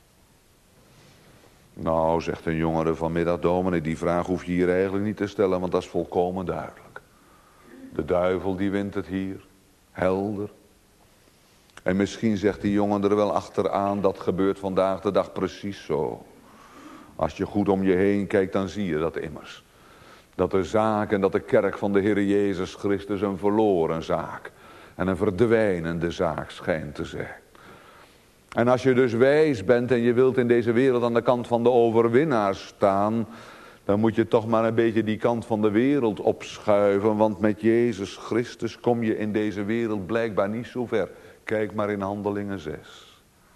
Nou, zegt een jongere vanmiddag, dominee, die vraag hoef je hier eigenlijk niet te stellen, want dat is volkomen duidelijk. De duivel die wint het hier, helder. En misschien zegt die jongen er wel achteraan, dat gebeurt vandaag de dag precies zo. Als je goed om je heen kijkt, dan zie je dat immers. Dat de zaak en dat de kerk van de Heer Jezus Christus een verloren zaak en een verdwijnende zaak schijnt te zijn. En als je dus wijs bent en je wilt in deze wereld aan de kant van de overwinnaars staan, dan moet je toch maar een beetje die kant van de wereld opschuiven. Want met Jezus Christus kom je in deze wereld blijkbaar niet zo ver. Kijk maar in Handelingen zes.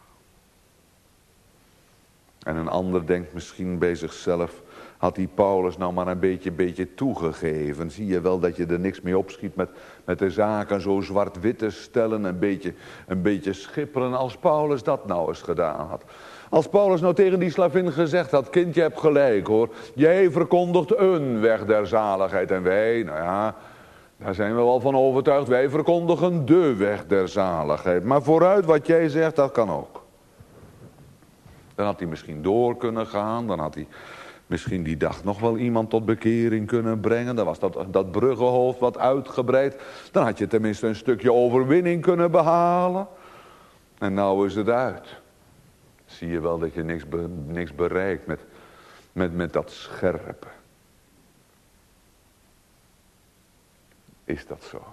En een ander denkt misschien bij zichzelf, had die Paulus nou maar een beetje, beetje toegegeven. Zie je wel dat je er niks mee opschiet met, met de zaken zo zwart-wit te stellen. Een beetje, een beetje schipperen als Paulus dat nou eens gedaan had. Als Paulus nou tegen die slavin gezegd had, kind, je hebt gelijk hoor. Jij verkondigt een weg der zaligheid en wij, nou ja, daar zijn we wel van overtuigd. Wij verkondigen de weg der zaligheid. Maar vooruit wat jij zegt, dat kan ook. Dan had hij misschien door kunnen gaan. Dan had hij misschien die dag nog wel iemand tot bekering kunnen brengen. Dan was dat, dat bruggenhoofd wat uitgebreid. Dan had je tenminste een stukje overwinning kunnen behalen. En nou is het uit. Zie je wel dat je niks, be, niks bereikt met, met, met dat scherpe. Is dat zo?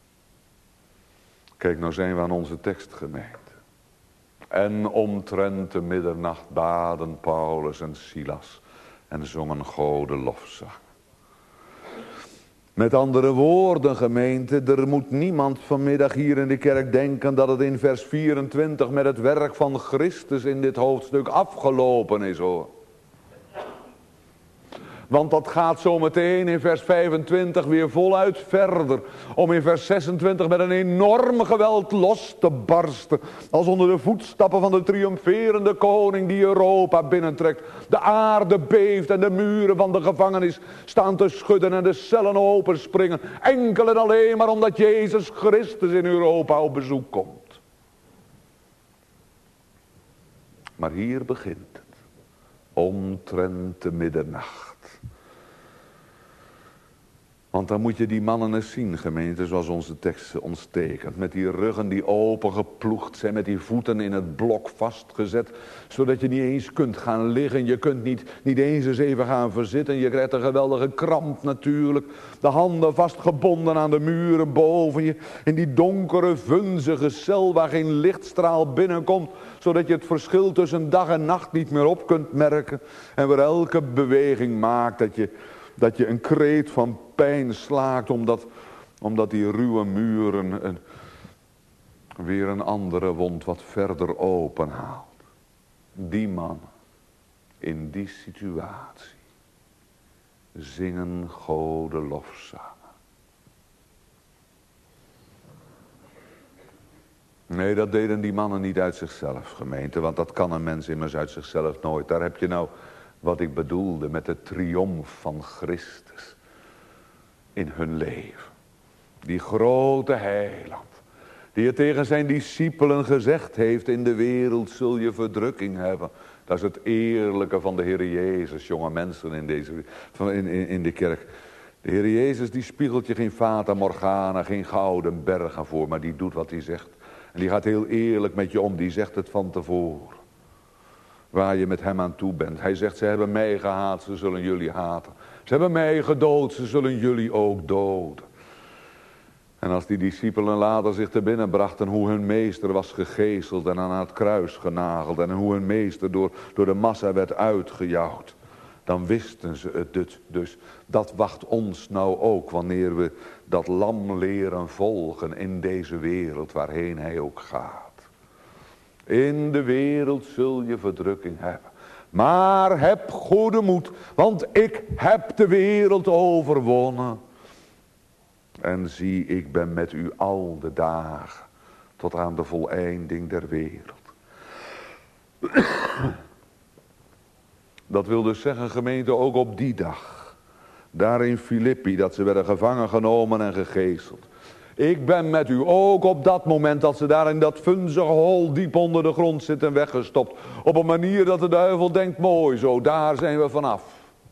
Kijk, nou zijn we aan onze tekst gemeend. En omtrent de middernacht baden Paulus en Silas en zongen Gode lofzang. Met andere woorden, gemeente, er moet niemand vanmiddag hier in de kerk denken dat het in vers vierentwintig met het werk van Christus in dit hoofdstuk afgelopen is hoor. Want dat gaat zo meteen in vers vijfentwintig weer voluit verder. Om in vers zesentwintig met een enorm geweld los te barsten. Als onder de voetstappen van de triomferende koning die Europa binnentrekt. De aarde beeft en de muren van de gevangenis staan te schudden en de cellen openspringen. Enkel en alleen maar omdat Jezus Christus in Europa op bezoek komt. Maar hier begint het. Omtrent de middernacht. Want dan moet je die mannen eens zien, gemeente, zoals onze tekst ons tekent. Met die ruggen die opengeploegd zijn, met die voeten in het blok vastgezet. Zodat je niet eens kunt gaan liggen, je kunt niet, niet eens eens even gaan verzitten. Je krijgt een geweldige kramp natuurlijk. De handen vastgebonden aan de muren boven je. In die donkere, vunzige cel waar geen lichtstraal binnenkomt. Zodat je het verschil tussen dag en nacht niet meer op kunt merken. En waar elke beweging maakt dat je... Dat je een kreet van pijn slaakt omdat, omdat die ruwe muren een, weer een andere wond wat verder openhaalt. Die mannen in die situatie zingen Gode lofzangen. Nee, dat deden die mannen niet uit zichzelf, gemeente, want dat kan een mens immers uit zichzelf nooit. Daar heb je nou... Wat ik bedoelde met de triomf van Christus in hun leven. Die grote heiland. Die het tegen zijn discipelen gezegd heeft. In de wereld zul je verdrukking hebben. Dat is het eerlijke van de Heer Jezus. Jonge mensen in, deze, in, in, in de kerk. De Heer Jezus die spiegelt je geen fata morgana. Geen gouden bergen voor. Maar die doet wat hij zegt. En die gaat heel eerlijk met je om. Die zegt het van tevoren. Waar je met hem aan toe bent. Hij zegt, ze hebben mij gehaat, ze zullen jullie haten. Ze hebben mij gedood, ze zullen jullie ook doden. En als die discipelen later zich te binnen brachten hoe hun meester was gegezeld en aan het kruis genageld. En hoe hun meester door, door de massa werd uitgejouwd. Dan wisten ze het dus. Dat wacht ons nou ook wanneer we dat lam leren volgen in deze wereld waarheen hij ook gaat. In de wereld zul je verdrukking hebben. Maar heb goede moed, want ik heb de wereld overwonnen. En zie, ik ben met u al de dagen, tot aan de voleinding der wereld. Dat wil dus zeggen, gemeente, ook op die dag. Daar in Filippi, dat ze werden gevangen genomen en gegezeld. Ik ben met u ook op dat moment dat ze daar in dat vunzige hol diep onder de grond zitten weggestopt. Op een manier dat de duivel denkt, mooi zo, daar zijn we vanaf.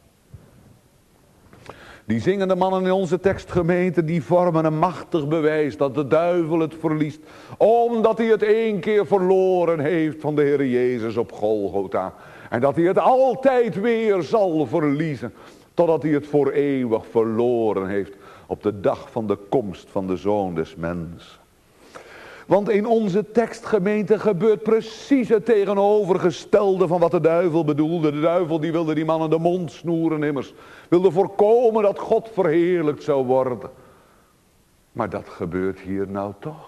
Die zingende mannen in onze tekstgemeente, die vormen een machtig bewijs dat de duivel het verliest. Omdat hij het één keer verloren heeft van de Heer Jezus op Golgotha. En dat hij het altijd weer zal verliezen. Totdat hij het voor eeuwig verloren heeft op de dag van de komst van de Zoon des Mensen. Want in onze tekstgemeente gebeurt precies het tegenovergestelde van wat de duivel bedoelde. De duivel die wilde die mannen de mond snoeren immers. Wilde voorkomen dat God verheerlijkt zou worden. Maar dat gebeurt hier nou toch.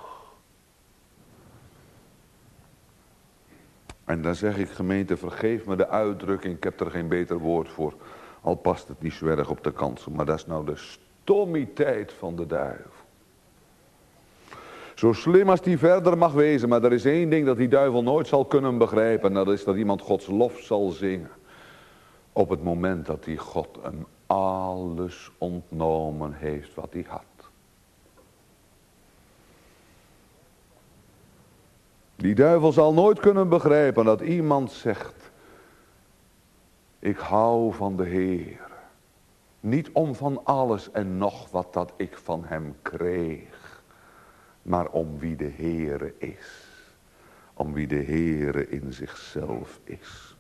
En dan zeg ik, gemeente, vergeef me de uitdrukking. Ik heb er geen beter woord voor. Al past het niet zo erg op de kansel. Maar dat is nou de stommiteit van de duivel. Zo slim als die verder mag wezen. Maar er is één ding dat die duivel nooit zal kunnen begrijpen. En dat is dat iemand Gods lof zal zingen. Op het moment dat die God hem alles ontnomen heeft wat hij had. Die duivel zal nooit kunnen begrijpen dat iemand zegt. Ik hou van de Heer. Niet om van alles en nog wat dat ik van hem kreeg. Maar om wie de Heere is. Om wie de Heere in zichzelf is.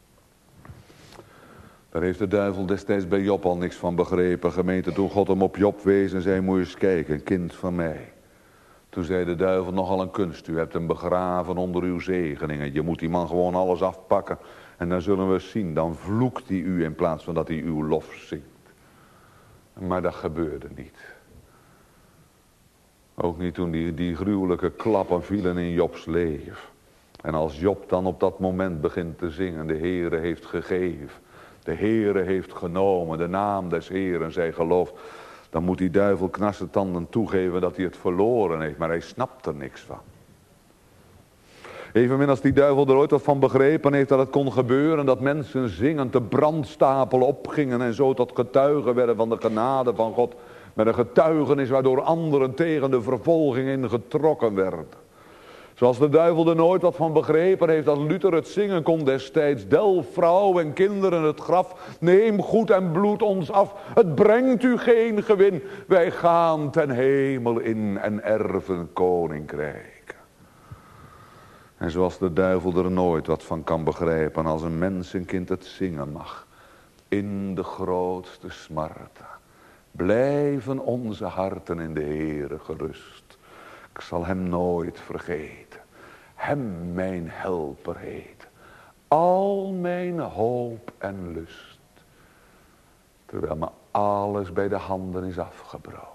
Daar heeft de duivel destijds bij Job al niks van begrepen. Gemeente, toen God hem op Job wees en zei, moet je eens kijken, kind van mij. Toen zei de duivel nogal een kunst. U hebt hem begraven onder uw zegeningen. Je moet die man gewoon alles afpakken. En dan zullen we zien. Dan vloekt hij u in plaats van dat hij uw lof zingt. Maar dat gebeurde niet. Ook niet toen die, die gruwelijke klappen vielen in Jobs leven. En als Job dan op dat moment begint te zingen. De Heere heeft gegeven. De Heere heeft genomen. De naam des Heeren zij gelooft. Dan moet die duivel knarsetanden toegeven dat hij het verloren heeft. Maar hij snapt er niks van. Evenmin als die duivel er ooit wat van begrepen heeft dat het kon gebeuren. Dat mensen zingend de brandstapel opgingen. En zo tot getuigen werden van de genade van God. Met een getuigenis waardoor anderen tegen de vervolging in getrokken werden. Zoals de duivel er nooit wat van begrepen heeft dat Luther het zingen kon destijds. Delf vrouw en kinderen het graf, neem goed en bloed ons af. Het brengt u geen gewin, wij gaan ten hemel in en erven koninkrijk. En zoals de duivel er nooit wat van kan begrijpen als een mensenkind het zingen mag. In de grootste smarten blijven onze harten in de Heere gerust. Ik zal hem nooit vergeten. Hem mijn helper heet. Al mijn hoop en lust. Terwijl me alles bij de handen is afgebroken.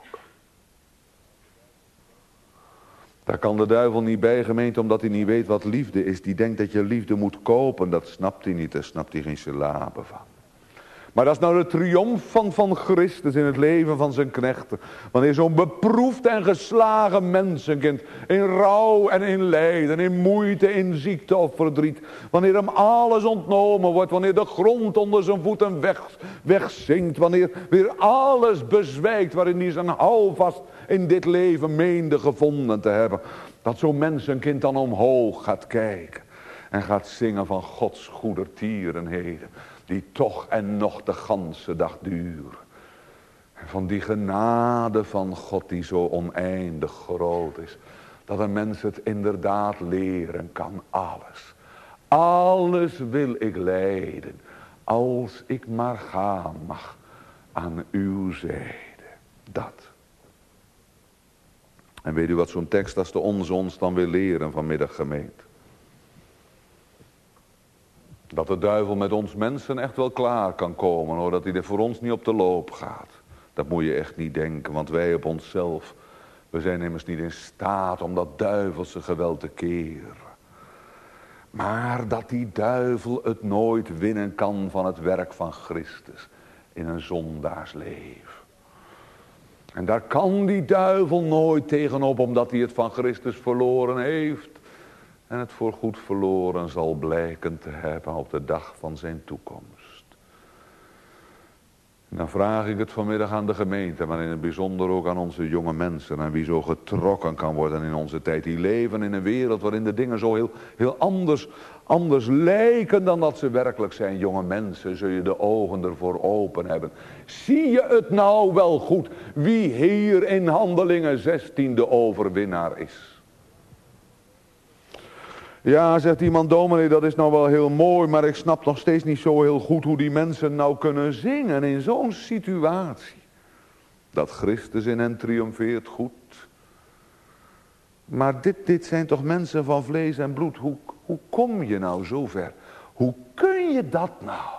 Daar kan de duivel niet bij, gemeente, omdat hij niet weet wat liefde is. Die denkt dat je liefde moet kopen. Dat snapt hij niet. Daar snapt hij geen syllabe van. Maar dat is nou de triomf van, van Christus in het leven van zijn knechten. Wanneer zo'n beproefd en geslagen mensenkind in rouw en in lijden, in moeite, in ziekte of verdriet. Wanneer hem alles ontnomen wordt. Wanneer de grond onder zijn voeten weg, wegzinkt. Wanneer weer alles bezwijkt waarin hij zijn houvast in dit leven meende gevonden te hebben. Dat zo'n mensenkind dan omhoog gaat kijken. En gaat zingen van Gods goedertierenheden. Die toch en nog de ganse dag duren. En van die genade van God die zo oneindig groot is. Dat een mens het inderdaad leren kan. Alles. Alles wil ik lijden. Als ik maar gaan mag aan uw zijde. Dat. En weet u wat zo'n tekst als de onze ons dan wil leren vanmiddag, gemeente? Dat de duivel met ons mensen echt wel klaar kan komen, hoor. Dat hij er voor ons niet op de loop gaat. Dat moet je echt niet denken, want wij op onszelf, we zijn immers niet in staat om dat duivelse geweld te keren. Maar dat die duivel het nooit winnen kan van het werk van Christus in een zondaarsleven. En daar kan die duivel nooit tegenop, omdat hij het van Christus verloren heeft. En het voorgoed verloren zal blijken te hebben op de dag van zijn toekomst. En dan vraag ik het vanmiddag aan de gemeente, maar in het bijzonder ook aan onze jonge mensen. En wie zo getrokken kan worden in onze tijd. Die leven in een wereld waarin de dingen zo heel, heel anders, anders lijken dan dat ze werkelijk zijn. Jonge mensen, zul je de ogen ervoor open hebben. Zie je het nou wel goed wie hier in Handelingen zestien de overwinnaar is? Ja, zegt iemand, dominee, dat is nou wel heel mooi, maar ik snap nog steeds niet zo heel goed hoe die mensen nou kunnen zingen in zo'n situatie. Dat Christus in hen triomfeert, goed. Maar dit, dit zijn toch mensen van vlees en bloed. Hoe, hoe kom je nou zo ver? Hoe kun je dat nou?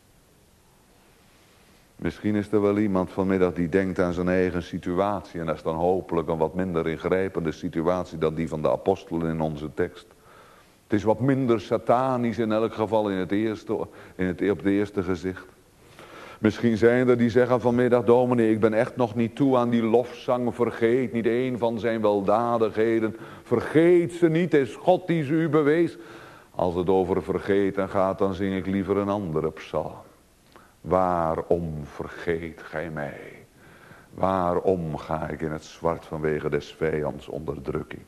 Misschien is er wel iemand vanmiddag die denkt aan zijn eigen situatie. En dat is dan hopelijk een wat minder ingrijpende situatie dan die van de apostelen in onze tekst. Het is wat minder satanisch in elk geval in het eerste, in het, op het eerste gezicht. Misschien zijn er die zeggen vanmiddag, dominee, ik ben echt nog niet toe aan die lofzang. Vergeet niet één van zijn weldadigheden. Vergeet ze niet, het is God die ze u bewees. Als het over vergeten gaat, dan zing ik liever een andere psalm. Waarom vergeet gij mij? Waarom ga ik in het zwart vanwege des vijands onderdrukking?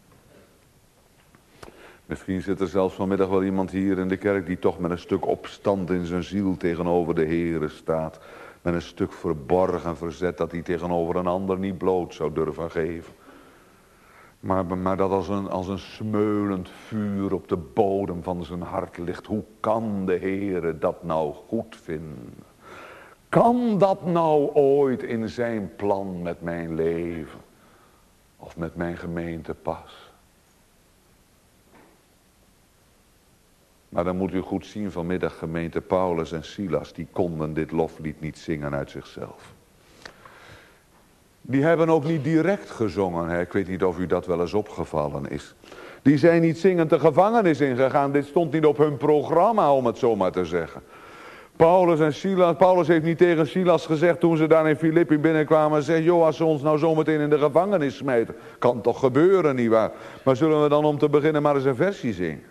Misschien zit er zelfs vanmiddag wel iemand hier in de kerk die toch met een stuk opstand in zijn ziel tegenover de Heere staat. Met een stuk verborgen verzet dat hij tegenover een ander niet bloot zou durven geven. Maar, maar dat als een, als een smeulend vuur op de bodem van zijn hart ligt. Hoe kan de Heere dat nou goed vinden? Kan dat nou ooit in zijn plan met mijn leven of met mijn gemeente passen? Maar dan moet u goed zien vanmiddag, gemeente, Paulus en Silas, die konden dit loflied niet zingen uit zichzelf. Die hebben ook niet direct gezongen, hè? Ik weet niet of u dat wel eens opgevallen is. Die zijn niet zingend de gevangenis ingegaan, dit stond niet op hun programma om het zo maar te zeggen. Paulus en Silas, Paulus heeft niet tegen Silas gezegd toen ze daar in Filippi binnenkwamen. Zeg, joh, als ze ons nou zometeen in de gevangenis smijten. Kan toch gebeuren, nietwaar? Maar zullen we dan om te beginnen maar eens een versie zingen?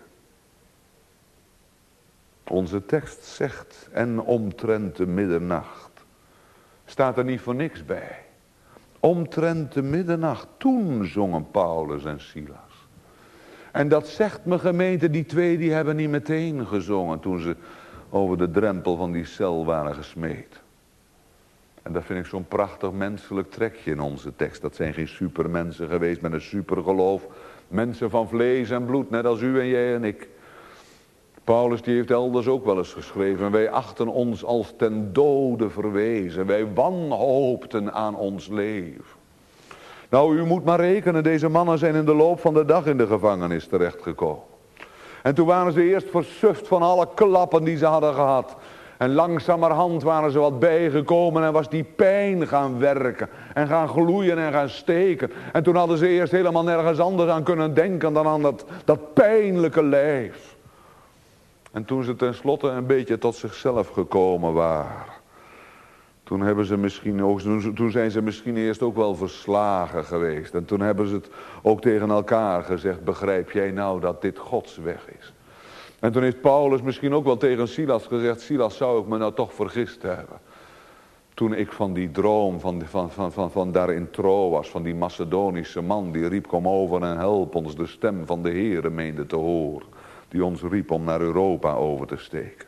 Onze tekst zegt, en omtrent de middernacht. Staat er niet voor niks bij. Omtrent de middernacht, toen zongen Paulus en Silas. En dat zegt mijn gemeente, die twee die hebben niet meteen gezongen toen ze over de drempel van die cel waren gesmeed. En dat vind ik zo'n prachtig menselijk trekje in onze tekst. Dat zijn geen supermensen geweest met een supergeloof. Mensen van vlees en bloed, net als u en jij en ik. Paulus die heeft elders ook wel eens geschreven. Wij achten ons als ten dode verwezen. Wij wanhoopten aan ons leven. Nou, u moet maar rekenen. Deze mannen zijn in de loop van de dag in de gevangenis terechtgekomen. En toen waren ze eerst versuft van alle klappen die ze hadden gehad. En langzamerhand waren ze wat bijgekomen en was die pijn gaan werken. En gaan gloeien en gaan steken. En toen hadden ze eerst helemaal nergens anders aan kunnen denken dan aan dat, dat pijnlijke lijf. En toen ze tenslotte een beetje tot zichzelf gekomen waren. Toen, hebben ze misschien ook, toen zijn ze misschien eerst ook wel verslagen geweest. En toen hebben ze het ook tegen elkaar gezegd. Begrijp jij nou dat dit Gods weg is? En toen heeft Paulus misschien ook wel tegen Silas gezegd. Silas, zou ik me nou toch vergist hebben? Toen ik van die droom van, van, van, van, van daar in Troas. Van die Macedonische man die riep, kom over en help ons. De stem van de Heere meende te horen. Die ons riep om naar Europa over te steken.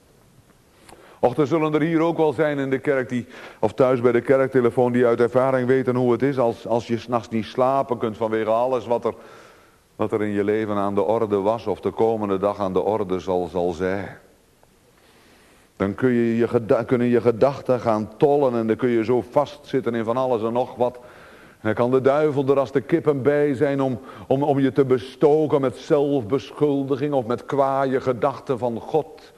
Och, er zullen er hier ook wel zijn in de kerk, die, of thuis bij de kerktelefoon, die uit ervaring weten hoe het is als, als je 's nachts niet slapen kunt vanwege alles wat er, wat er in je leven aan de orde was, of de komende dag aan de orde zal, zal zijn. Dan kun je je, kunnen je gedachten gaan tollen en dan kun je zo vastzitten in van alles en nog wat. En dan kan de duivel er als de kippen bij zijn om, om, om je te bestoken met zelfbeschuldiging of met kwaaie gedachten van God.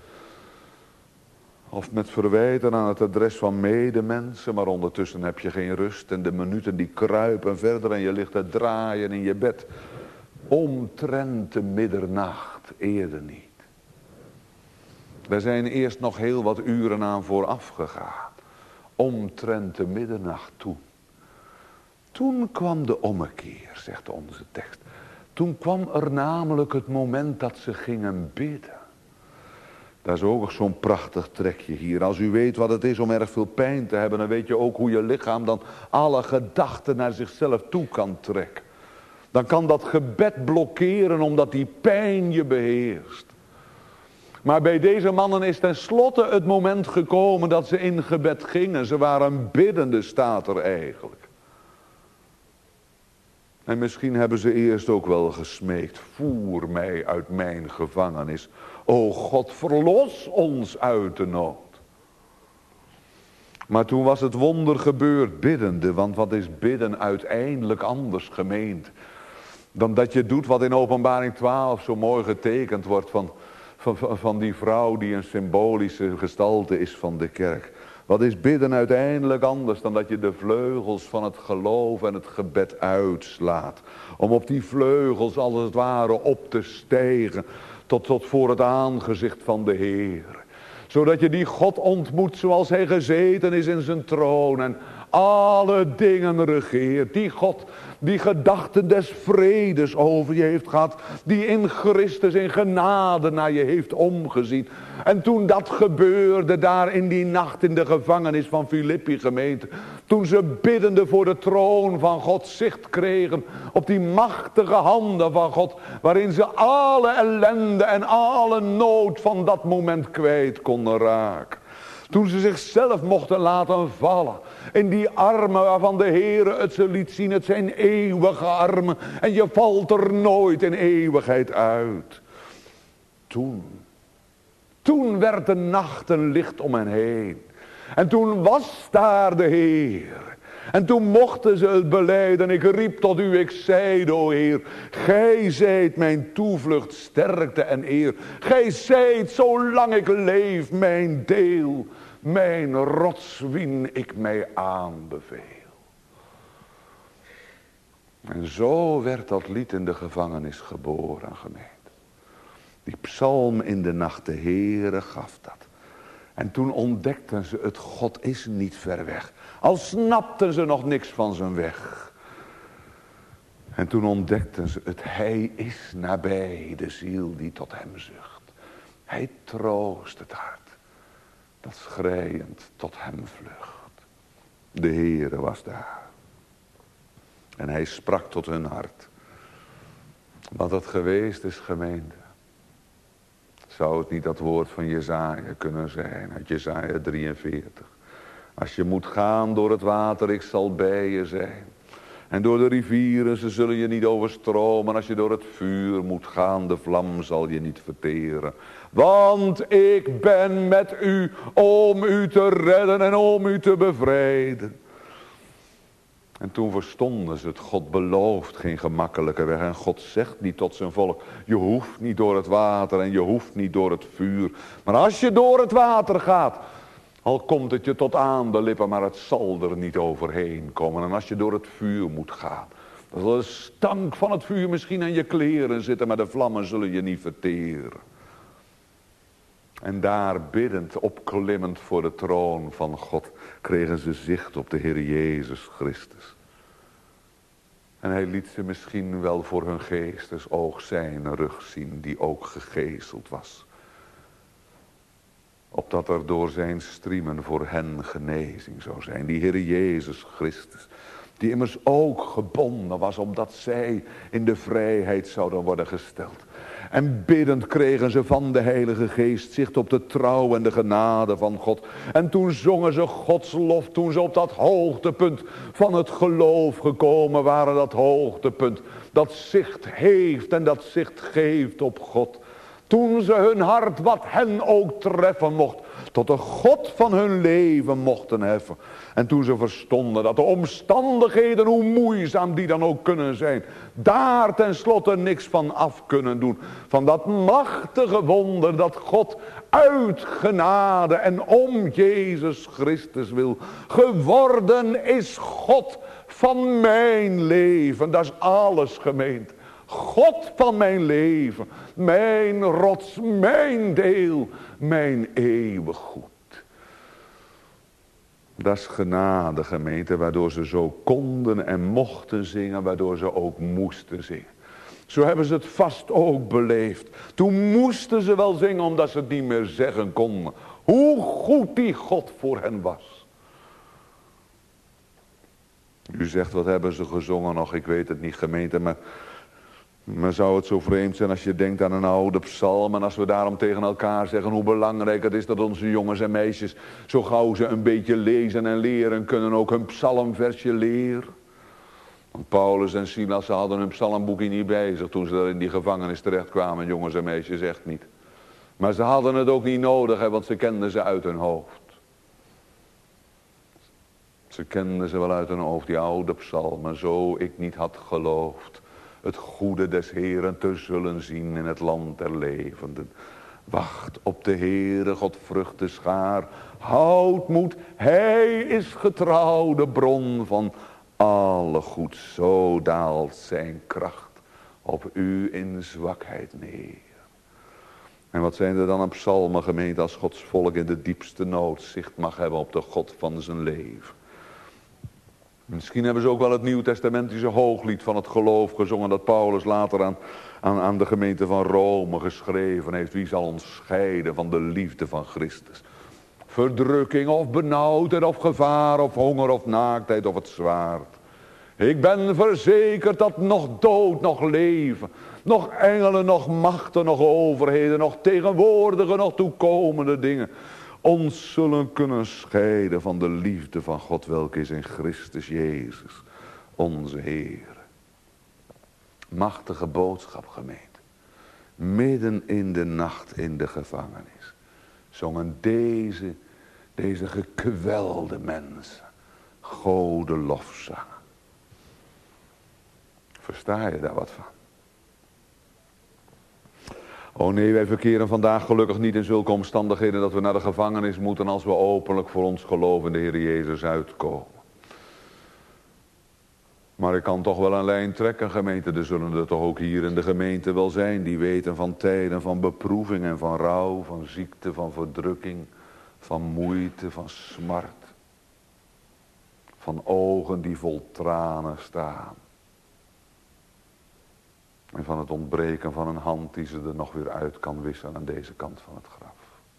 Of met verwijten aan het adres van medemensen, maar ondertussen heb je geen rust en de minuten die kruipen verder en je ligt te draaien in je bed. Omtrent de middernacht. verwacht, eerder niet. Daar zijn eerst nog heel wat uren aan vooraf gegaan. Omtrent de middernacht toen. Toen kwam de ommekeer, zegt onze tekst. Toen kwam er namelijk het moment dat ze gingen bidden. Dat is ook zo'n prachtig trekje hier. Als u weet wat het is om erg veel pijn te hebben, dan weet je ook hoe je lichaam dan alle gedachten naar zichzelf toe kan trekken. Dan kan dat gebed blokkeren omdat die pijn je beheerst. Maar bij deze mannen is tenslotte het moment gekomen dat ze in gebed gingen. Ze waren biddende, staat er eigenlijk. En misschien hebben ze eerst ook wel gesmeekt. Voer mij uit mijn gevangenis. O God, verlos ons uit de nood. Maar toen was het wonder gebeurd, biddende. Want wat is bidden uiteindelijk anders, gemeend, dan dat je doet wat in Openbaring twaalf zo mooi getekend wordt van, van, van die vrouw die een symbolische gestalte is van de kerk. Wat is bidden uiteindelijk anders dan dat je de vleugels van het geloof en het gebed uitslaat. Om op die vleugels als het ware op te stijgen tot, tot voor het aangezicht van de Heer. Zodat je die God ontmoet zoals hij gezeten is in zijn troon en alle dingen regeert. Die God die gedachten des vredes over je heeft gehad. Die in Christus in genade naar je heeft omgezien. En toen dat gebeurde daar in die nacht in de gevangenis van Filippi gemeente. Toen ze biddende voor de troon van God zicht kregen op die machtige handen van God. Waarin ze alle ellende en alle nood van dat moment kwijt konden raken. Toen ze zichzelf mochten laten vallen in die armen waarvan de Heere het ze liet zien. Het zijn eeuwige armen en je valt er nooit in eeuwigheid uit. Toen, toen werd de nacht een licht om hen heen. En toen was daar de Heer. En toen mochten ze het belijden. Ik riep tot u, ik zeide, o Heer, gij zijt mijn toevlucht, sterkte en eer. Gij zijt, zolang ik leef, mijn deel, mijn rots wien ik mij aanbeveel. En zo werd dat lied in de gevangenis geboren, gemeente. Die psalm in de nacht, de Heere gaf dat. En toen ontdekten ze, het God is niet ver weg. Al snapten ze nog niks van zijn weg. En toen ontdekten ze het, hij is nabij de ziel die tot hem zucht. Hij troost het hart, dat schreiend tot hem vlucht. De Heere was daar. En hij sprak tot hun hart. Wat het geweest is, gemeente. Zou het niet dat woord van Jesaja kunnen zijn, uit Jesaja drieënveertig. Als je moet gaan door het water, ik zal bij je zijn. En door de rivieren, ze zullen je niet overstromen. Als je door het vuur moet gaan, de vlam zal je niet verteren. Want ik ben met u om u te redden en om u te bevrijden. En toen verstonden ze het, God belooft geen gemakkelijke weg. En God zegt niet tot zijn volk, je hoeft niet door het water en je hoeft niet door het vuur. Maar als je door het water gaat, al komt het je tot aan de lippen, maar het zal er niet overheen komen. En als je door het vuur moet gaan, dan zal de stank van het vuur misschien aan je kleren zitten, maar de vlammen zullen je niet verteren. En daar biddend, opklimmend voor de troon van God, kregen ze zicht op de Heer Jezus Christus. En hij liet ze misschien wel voor hun geestesoog zijn rug zien, die ook gegezeld was. Opdat er door zijn striemen voor hen genezing zou zijn. Die Heer Jezus Christus, die immers ook gebonden was, omdat zij in de vrijheid zouden worden gesteld. En biddend kregen ze van de Heilige Geest zicht op de trouw en de genade van God. En toen zongen ze Gods lof, toen ze op dat hoogtepunt van het geloof gekomen waren. Dat hoogtepunt dat zicht heeft en dat zicht geeft op God. Toen ze hun hart, wat hen ook treffen mocht, tot de God van hun leven mochten heffen. En toen ze verstonden dat de omstandigheden, hoe moeizaam die dan ook kunnen zijn, daar tenslotte niks van af kunnen doen. Van dat machtige wonder dat God uit genade en om Jezus Christus wil geworden is God van mijn leven. Dat is alles, gemeente. God van mijn leven, mijn rots, mijn deel, mijn eeuwig goed. Dat is genade, gemeente, waardoor ze zo konden en mochten zingen, waardoor ze ook moesten zingen. Zo hebben ze het vast ook beleefd. Toen moesten ze wel zingen omdat ze het niet meer zeggen konden. Hoe goed die God voor hen was. U zegt, wat hebben ze gezongen nog? Ik weet het niet, gemeente, maar... Maar zou het zo vreemd zijn als je denkt aan een oude psalm... en als we daarom tegen elkaar zeggen hoe belangrijk het is dat onze jongens en meisjes... zo gauw ze een beetje lezen en leren kunnen ook hun psalmversje leren. Want Paulus en Silas hadden hun psalmboekje niet bij zich toen ze daar in die gevangenis terechtkwamen, jongens en meisjes, echt niet. Maar ze hadden het ook niet nodig, hè, want ze kenden ze uit hun hoofd. Ze kenden ze wel uit hun hoofd, die oude psalmen, zo ik niet had geloofd. Het goede des Heeren te zullen zien in het land der levenden. Wacht op de Heere, God vrucht de schaar. Houd moed, hij is getrouw, de bron van alle goed. Zo daalt zijn kracht op u in zwakheid neer. En wat zijn er dan aan psalmen, gemeente, als Gods volk in de diepste nood zicht mag hebben op de God van zijn leven. Misschien hebben ze ook wel het Nieuwtestamentische hooglied van het geloof gezongen dat Paulus later aan, aan, aan de gemeente van Rome geschreven heeft. Wie zal ons scheiden van de liefde van Christus? Verdrukking of benauwdheid of gevaar of honger of naaktheid of het zwaard. Ik ben verzekerd dat nog dood, nog leven, nog engelen, nog machten, nog overheden, nog tegenwoordige, nog toekomende dingen ons zullen kunnen scheiden van de liefde van God, welke is in Christus Jezus, onze Heer. Machtige boodschap, gemeente. Midden in de nacht in de gevangenis zongen deze, deze gekwelde mensen Gode lofzangen. Versta je daar wat van? Oh nee, wij verkeren vandaag gelukkig niet in zulke omstandigheden dat we naar de gevangenis moeten als we openlijk voor ons geloof in de Heer Jezus uitkomen. Maar ik kan toch wel een lijn trekken, gemeente. Er zullen er toch ook hier in de gemeente wel zijn die weten van tijden van beproeving en van rouw, van ziekte, van verdrukking, van moeite, van smart. Van ogen die vol tranen staan. En van het ontbreken van een hand die ze er nog weer uit kan wissen aan deze kant van het graf.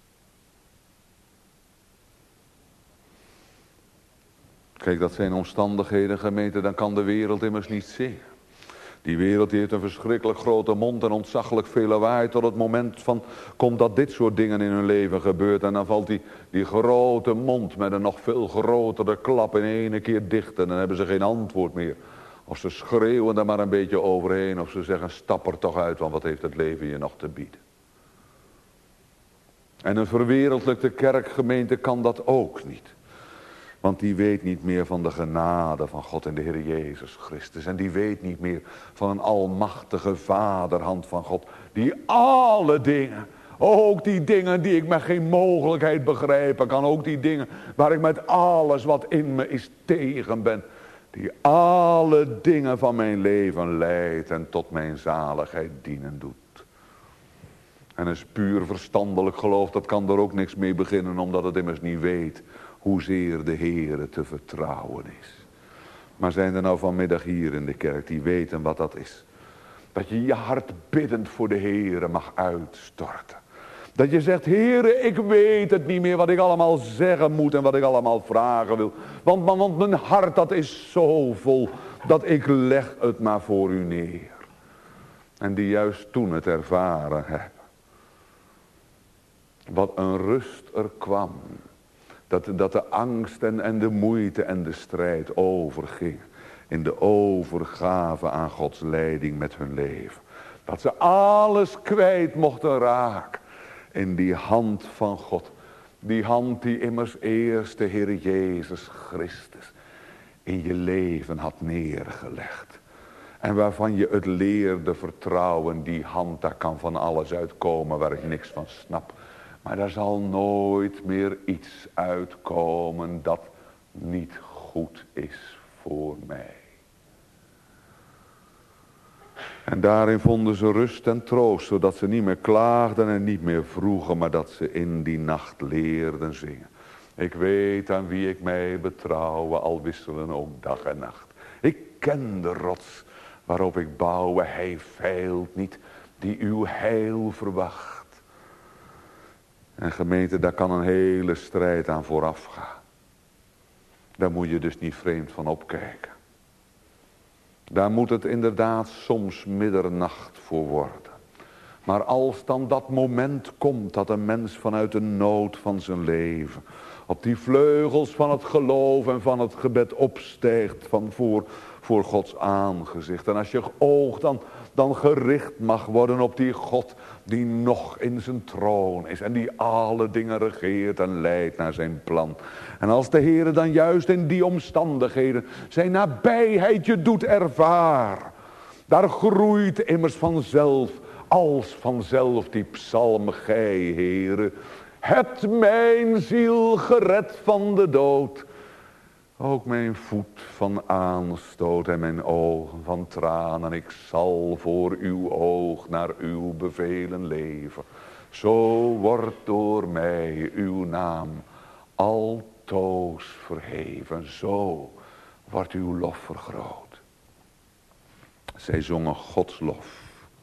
Kijk, dat zijn omstandigheden, gemeente, dan kan de wereld immers niet zingen. Die wereld die heeft een verschrikkelijk grote mond en ontzaglijk veel lawaai tot het moment van komt dat dit soort dingen in hun leven gebeurt. En dan valt die, die grote mond met een nog veel grotere klap in ene keer dicht en dan hebben ze geen antwoord meer. Of ze schreeuwen er maar een beetje overheen. Of ze zeggen stap er toch uit, want wat heeft het leven je nog te bieden. En een verwereldlijkte kerkgemeente kan dat ook niet. Want die weet niet meer van de genade van God en de Heer Jezus Christus. En die weet niet meer van een almachtige vaderhand van God. Die alle dingen, ook die dingen die ik met geen mogelijkheid begrijpen kan. Ook die dingen waar ik met alles wat in me is tegen ben. Die alle dingen van mijn leven leidt en tot mijn zaligheid dienen doet. En een puur verstandelijk geloof, dat kan er ook niks mee beginnen, omdat het immers niet weet hoezeer de Heere te vertrouwen is. Maar zijn er nou vanmiddag hier in de kerk die weten wat dat is? Dat je je hart biddend voor de Heere mag uitstorten. Dat je zegt, Heere, ik weet het niet meer wat ik allemaal zeggen moet en wat ik allemaal vragen wil. Want, want mijn hart dat is zo vol, dat ik leg het maar voor u neer. En die juist toen het ervaren hebben. Wat een rust er kwam. Dat, dat de angst en, en de moeite en de strijd overging. In de overgave aan Gods leiding met hun leven. Dat ze alles kwijt mochten raken. In die hand van God. Die hand die immers eerst de Heer Jezus Christus in je leven had neergelegd. En waarvan je het leerde vertrouwen. Die hand, daar kan van alles uitkomen waar ik niks van snap. Maar daar zal nooit meer iets uitkomen dat niet goed is voor mij. En daarin vonden ze rust en troost, zodat ze niet meer klaagden en niet meer vroegen, maar dat ze in die nacht leerden zingen. Ik weet aan wie ik mij betrouwen, al wisselen ook dag en nacht. Ik ken de rots waarop ik bouwen, hij feilt niet, die uw heil verwacht. En gemeente, daar kan een hele strijd aan vooraf gaan. Daar moet je dus niet vreemd van opkijken. Daar moet het inderdaad soms middernacht voor worden. Maar als dan dat moment komt dat een mens vanuit de nood van zijn leven op die vleugels van het geloof en van het gebed opstijgt van voor, voor Gods aangezicht. En als je oog dan, dan gericht mag worden op die God die nog in zijn troon is. En die alle dingen regeert en leidt naar zijn plan. En als de Heer dan juist in die omstandigheden zijn nabijheid je doet ervaren. Daar groeit immers vanzelf, als vanzelf die psalm, gij Heere, hebt mijn ziel gered van de dood. Ook mijn voet van aanstoot en mijn ogen van tranen. Ik zal voor uw oog naar uw bevelen leven. Zo wordt door mij uw naam altoos verheven. Zo wordt uw lof vergroot. Zij zongen Gods lof.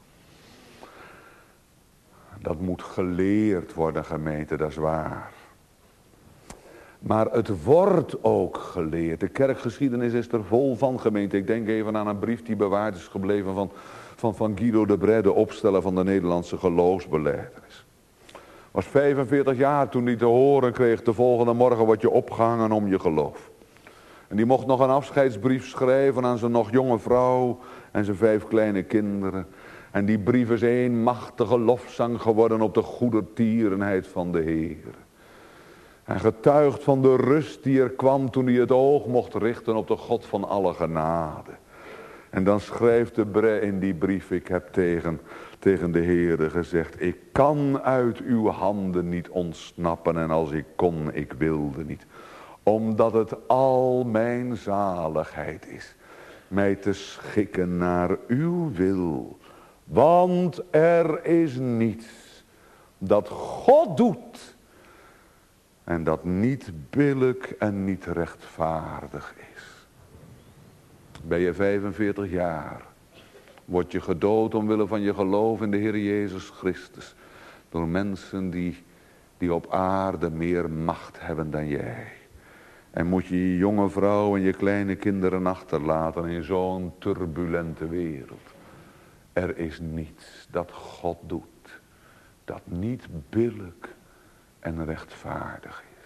Dat moet geleerd worden, gemeente, dat is waar. Maar het wordt ook geleerd. De kerkgeschiedenis is er vol van, gemeente. Ik denk even aan een brief die bewaard is gebleven van, van, van Guido de Brij, de opsteller van de Nederlandse geloofsbelijdenis. Was vijfenveertig jaar toen hij te horen kreeg, de volgende morgen word je opgehangen om je geloof. En die mocht nog een afscheidsbrief schrijven aan zijn nog jonge vrouw en zijn vijf kleine kinderen. En die brief is één machtige lofzang geworden op de goedertierenheid van de Heer. En getuigt van de rust die er kwam toen hij het oog mocht richten op de God van alle genade. En dan schrijft de Brij in die brief, ik heb tegen, tegen de Heere gezegd, ik kan uit uw handen niet ontsnappen en als ik kon, ik wilde niet. Omdat het al mijn zaligheid is, mij te schikken naar uw wil. Want er is niets dat God doet en dat niet billijk en niet rechtvaardig is. Ben je vijfenveertig jaar, word je gedood omwille van je geloof in de Heer Jezus Christus. Door mensen die, die op aarde meer macht hebben dan jij. En moet je je jonge vrouw en je kleine kinderen achterlaten in zo'n turbulente wereld. Er is niets dat God doet, dat niet billijk en rechtvaardig is.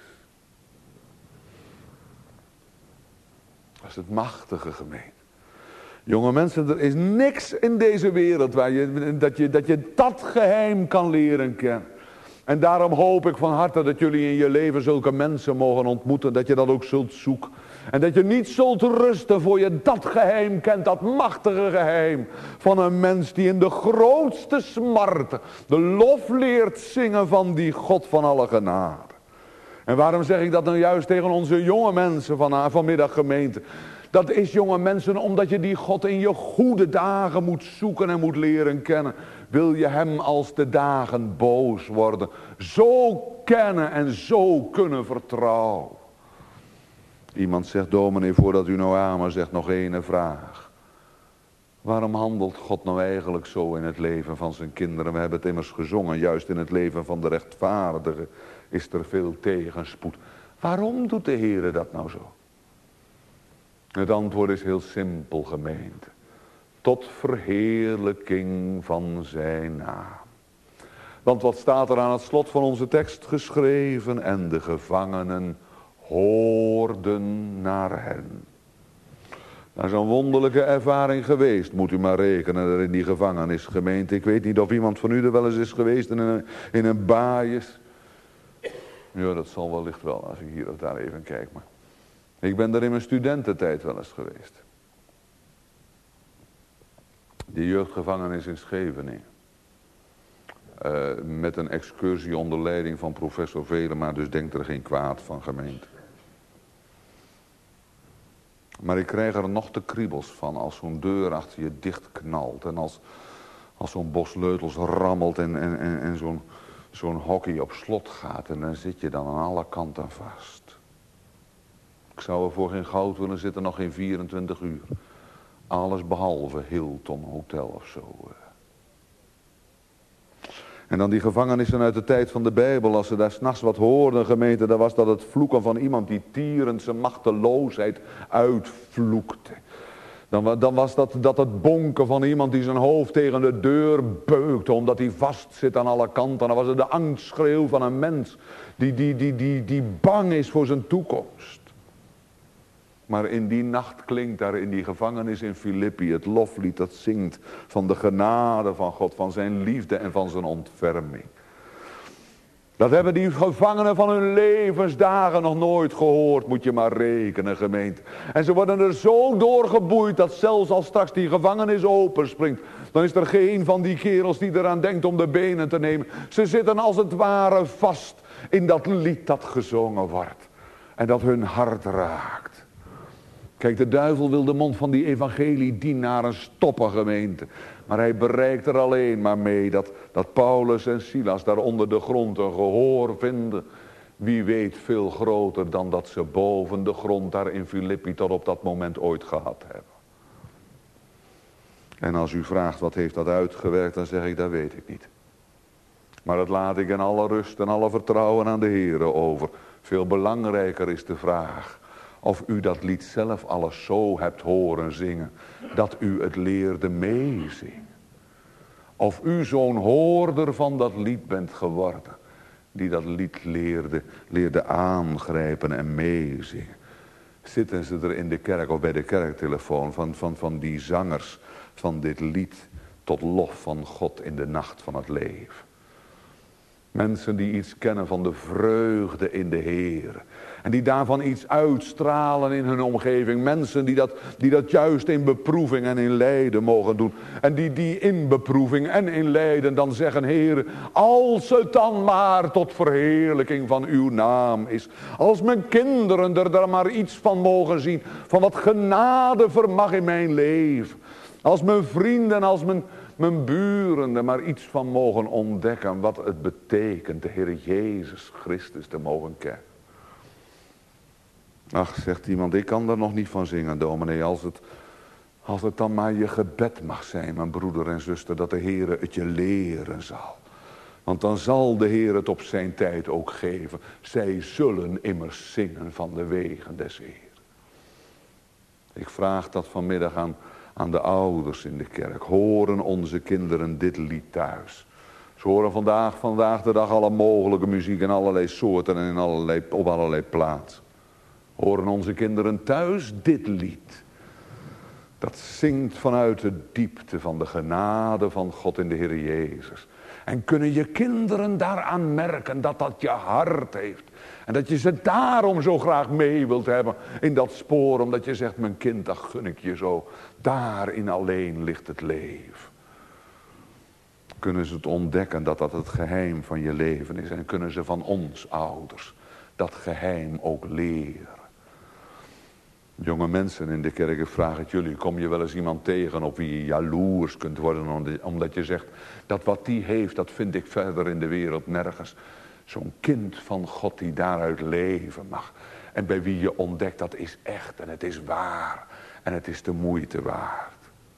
Dat is het machtige, gemeente. Jonge mensen, er is niks in deze wereld waar je, dat, je, dat je dat geheim kan leren kennen. En daarom hoop ik van harte dat jullie in je leven zulke mensen mogen ontmoeten, dat je dat ook zult zoeken. En dat je niet zult rusten voor je dat geheim kent, dat machtige geheim van een mens die in de grootste smart de lof leert zingen van die God van alle genade. En waarom zeg ik dat nou juist tegen onze jonge mensen van, vanmiddag, gemeente? Dat is, jonge mensen, omdat je die God in je goede dagen moet zoeken en moet leren kennen. Wil je hem als de dagen boos worden, zo kennen en zo kunnen vertrouwen. Iemand zegt, dominee, voordat u nou amen zegt, nog één vraag. Waarom handelt God nou eigenlijk zo in het leven van zijn kinderen? We hebben het immers gezongen, juist in het leven van de rechtvaardige is er veel tegenspoed. Waarom doet de Heer dat nou zo? Het antwoord is heel simpel, gemeente. Tot verheerlijking van zijn naam. Want wat staat er aan het slot van onze tekst geschreven? En de gevangenen hoorden naar hen. Dat is een wonderlijke ervaring geweest, moet u maar rekenen, er in die gevangenis, gemeente. Ik weet niet of iemand van u er wel eens is geweest in een, in een baaiers. Ja, dat zal wellicht wel, als ik hier of daar even kijk. Maar ik ben er in mijn studententijd wel eens geweest. De jeugdgevangenis in Scheveningen. Uh, met een excursie onder leiding van professor Velema, dus denkt er geen kwaad van, gemeente. Maar ik krijg er nog de kriebels van als zo'n deur achter je dichtknalt. En als, als zo'n bos sleutels rammelt en, en, en, en zo'n zo'n hockey op slot gaat. En dan zit je dan aan alle kanten vast. Ik zou er voor geen goud willen zitten, nog geen vierentwintig uur. Alles behalve Hilton Hotel of zo. En dan die gevangenissen uit de tijd van de Bijbel. Als ze daar 's nachts wat hoorden, gemeente, dan was dat het vloeken van iemand die tierend zijn machteloosheid uitvloekte. Dan, dan was dat, dat het bonken van iemand die zijn hoofd tegen de deur beukte, omdat hij vast zit aan alle kanten. Dan was het de angstschreeuw van een mens die, die, die, die, die bang is voor zijn toekomst. Maar in die nacht klinkt daar in die gevangenis in Filippi het loflied dat zingt van de genade van God, van zijn liefde en van zijn ontferming. Dat hebben die gevangenen van hun levensdagen nog nooit gehoord, moet je maar rekenen, gemeente. En ze worden er zo doorgeboeid dat zelfs als straks die gevangenis openspringt, dan is er geen van die kerels die eraan denkt om de benen te nemen. Ze zitten als het ware vast in dat lied dat gezongen wordt en dat hun hart raakt. Kijk, de duivel wil de mond van die evangeliedienaren stoppen, gemeente. Maar hij bereikt er alleen maar mee dat, dat Paulus en Silas daar onder de grond een gehoor vinden. Wie weet veel groter dan dat ze boven de grond daar in Filippi tot op dat moment ooit gehad hebben. En als u vraagt wat heeft dat uitgewerkt, dan zeg ik dat weet ik niet. Maar dat laat ik in alle rust en alle vertrouwen aan de Heere over. Veel belangrijker is de vraag of u dat lied zelf alles zo hebt horen zingen, dat u het leerde meezingen. Of u zo'n hoorder van dat lied bent geworden, die dat lied leerde, leerde aangrijpen en meezingen. Zitten ze er in de kerk of bij de kerktelefoon van, van, van die zangers van dit lied tot lof van God in de nacht van het leven. Mensen die iets kennen van de vreugde in de Heer. En die daarvan iets uitstralen in hun omgeving. Mensen die dat, die dat juist in beproeving en in lijden mogen doen. En die, die in beproeving en in lijden dan zeggen: Heer, als het dan maar tot verheerlijking van uw naam is. Als mijn kinderen er, er maar iets van mogen zien. Van wat genade vermag in mijn leven. Als mijn vrienden, als mijn... Mijn buren er maar iets van mogen ontdekken wat het betekent de Heer Jezus Christus te mogen kennen. Ach, zegt iemand, ik kan daar nog niet van zingen, dominee. Als het, als het dan maar je gebed mag zijn, mijn broeder en zuster, dat de Heer het je leren zal. Want dan zal de Heer het op zijn tijd ook geven. Zij zullen immers zingen van de wegen des Heer. Ik vraag dat vanmiddag aan... Aan de ouders in de kerk. Horen onze kinderen dit lied thuis? Ze horen vandaag, vandaag de dag alle mogelijke muziek in allerlei soorten en in allerlei, op allerlei plaatsen. Horen onze kinderen thuis dit lied? Dat zingt vanuit de diepte van de genade van God in de Heer Jezus. En kunnen je kinderen daaraan merken dat dat je hart heeft. En dat je ze daarom zo graag mee wilt hebben in dat spoor. Omdat je zegt, mijn kind, dat gun ik je zo. Daarin alleen ligt het leven. Kunnen ze het ontdekken dat dat het geheim van je leven is. En kunnen ze van ons ouders dat geheim ook leren. Jonge mensen in de kerk, ik vraag het jullie, kom je wel eens iemand tegen op wie je jaloers kunt worden, omdat je zegt, dat wat die heeft, dat vind ik verder in de wereld nergens. Zo'n kind van God die daaruit leven mag. En bij wie je ontdekt, dat is echt en het is waar. En het is de moeite waard.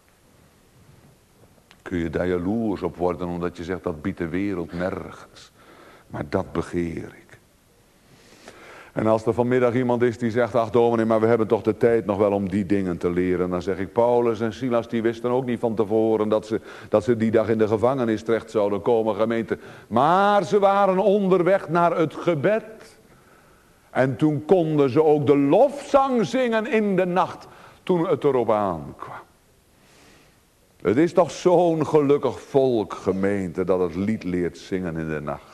Kun je daar jaloers op worden, omdat je zegt, dat biedt de wereld nergens. Maar dat begeer ik. En als er vanmiddag iemand is die zegt, ach dominee, maar we hebben toch de tijd nog wel om die dingen te leren. Dan zeg ik, Paulus en Silas die wisten ook niet van tevoren dat ze, dat ze die dag in de gevangenis terecht zouden komen, gemeente. Maar ze waren onderweg naar het gebed. En toen konden ze ook de lofzang zingen in de nacht, toen het erop aankwam. Het is toch zo'n gelukkig volk, gemeente, dat het lied leert zingen in de nacht.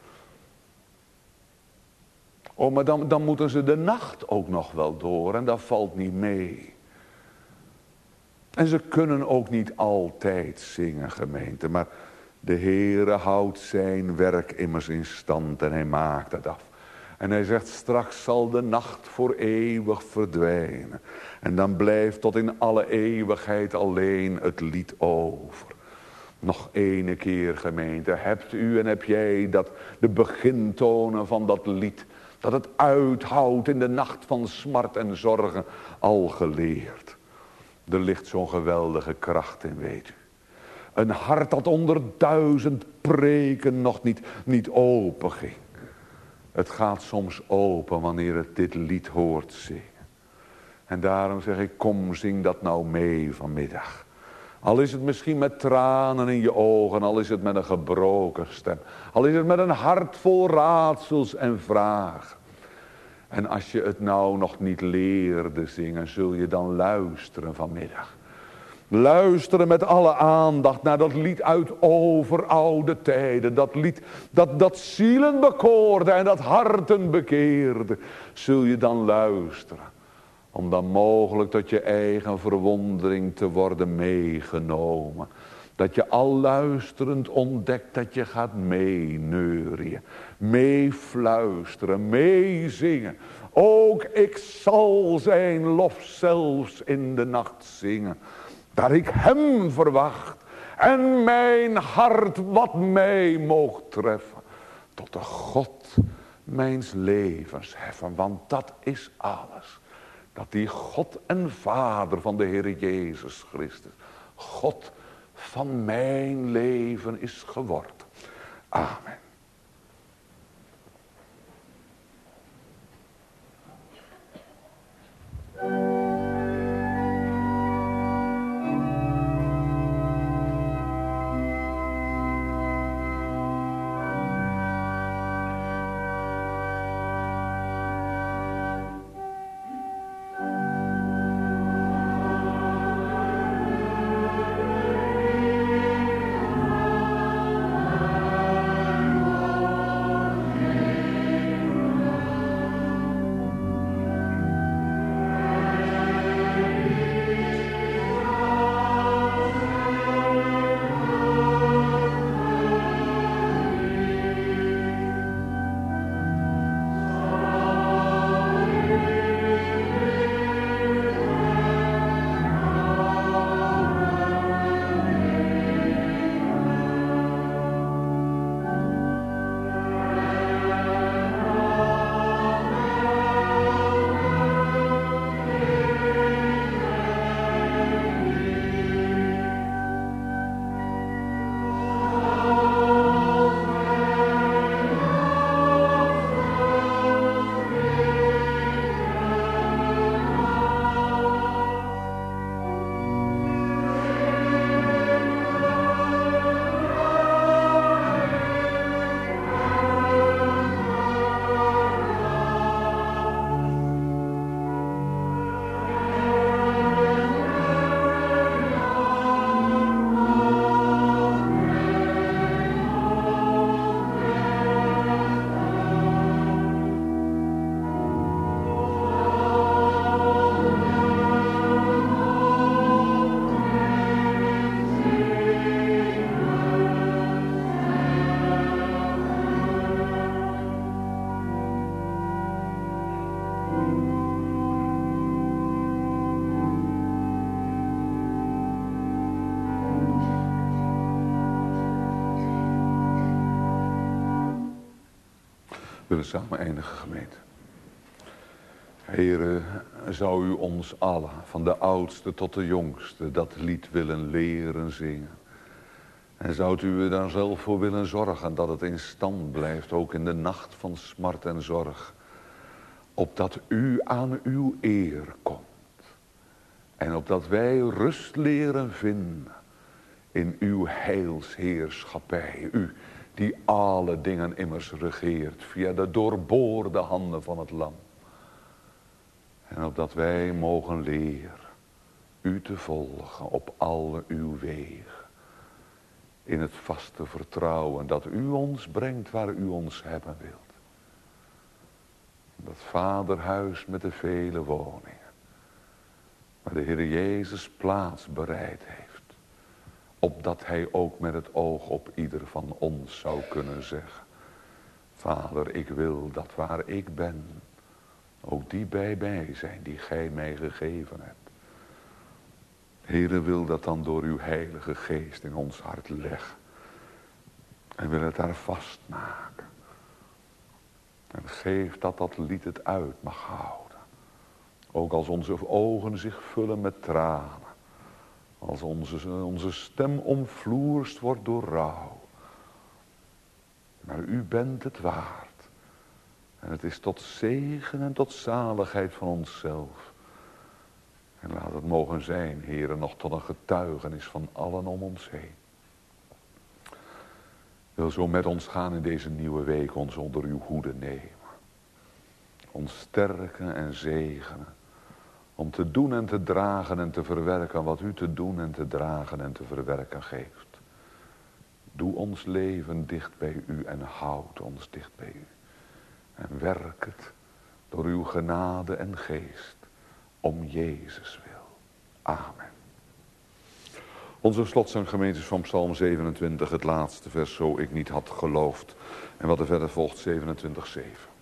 Oh, maar dan, dan moeten ze de nacht ook nog wel door en dat valt niet mee. En ze kunnen ook niet altijd zingen, gemeente. Maar de Heere houdt zijn werk immers in stand en hij maakt het af. En hij zegt, straks zal de nacht voor eeuwig verdwijnen. En dan blijft tot in alle eeuwigheid alleen het lied over. Nog ene keer, gemeente, hebt u en heb jij dat de begintonen van dat lied, dat het uithoudt in de nacht van smart en zorgen, al geleerd. Er ligt zo'n geweldige kracht in, weet u. Een hart dat onder duizend preken nog niet, niet open ging. Het gaat soms open wanneer het dit lied hoort zingen. En daarom zeg ik, kom zing dat nou mee vanmiddag. Al is het misschien met tranen in je ogen, al is het met een gebroken stem. Al is het met een hart vol raadsels en vragen. En als je het nou nog niet leerde zingen, zul je dan luisteren vanmiddag. Luisteren met alle aandacht naar dat lied uit overoude tijden. Dat lied dat, dat zielen bekoorde en dat harten bekeerde. Zul je dan luisteren. Om dan mogelijk tot je eigen verwondering te worden meegenomen. Dat je al luisterend ontdekt dat je gaat meeneurien. Meefluisteren, meezingen. Ook ik zal zijn lof zelfs in de nacht zingen. Dat ik hem verwacht. En mijn hart wat mij moogt treffen. Tot de God mijns levens heffen. Want dat is alles. Dat die God en Vader van de Heer Jezus Christus. God van mijn leven is geworden. Amen. We willen samen eindigen, gemeente. Heere, zou u ons allen, van de oudste tot de jongste, dat lied willen leren zingen. En zou u er dan zelf voor willen zorgen dat het in stand blijft, ook in de nacht van smart en zorg. Opdat u aan uw eer komt. En opdat wij rust leren vinden in uw heilsheerschappij. U die alle dingen immers regeert via de doorboorde handen van het lam. En opdat wij mogen leren u te volgen op alle uw wegen. In het vaste vertrouwen dat u ons brengt waar u ons hebben wilt. Dat vaderhuis met de vele woningen. Waar de Heer Jezus plaats bereid heeft. Opdat hij ook met het oog op ieder van ons zou kunnen zeggen. Vader, ik wil dat waar ik ben, ook die bij mij zijn die gij mij gegeven hebt. Heere, wil dat dan door uw heilige geest in ons hart leggen. En wil het daar vastmaken. En geef dat dat lied het uit mag houden. Ook als onze ogen zich vullen met tranen. Als onze, onze stem omvloerst wordt door rouw. Maar u bent het waard. En het is tot zegen en tot zaligheid van onszelf. En laat het mogen zijn, Heere, nog tot een getuigenis van allen om ons heen. Wil zo met ons gaan in deze nieuwe week, ons onder uw hoede nemen. Ons sterken en zegenen. Om te doen en te dragen en te verwerken wat u te doen en te dragen en te verwerken geeft. Doe ons leven dicht bij u en houd ons dicht bij u. En werk het door uw genade en geest om Jezus wil. Amen. Onze slotzanggemeente is van Psalm zevenentwintig, het laatste vers, zo ik niet had geloofd. En wat er verder volgt, zevenentwintig zeven.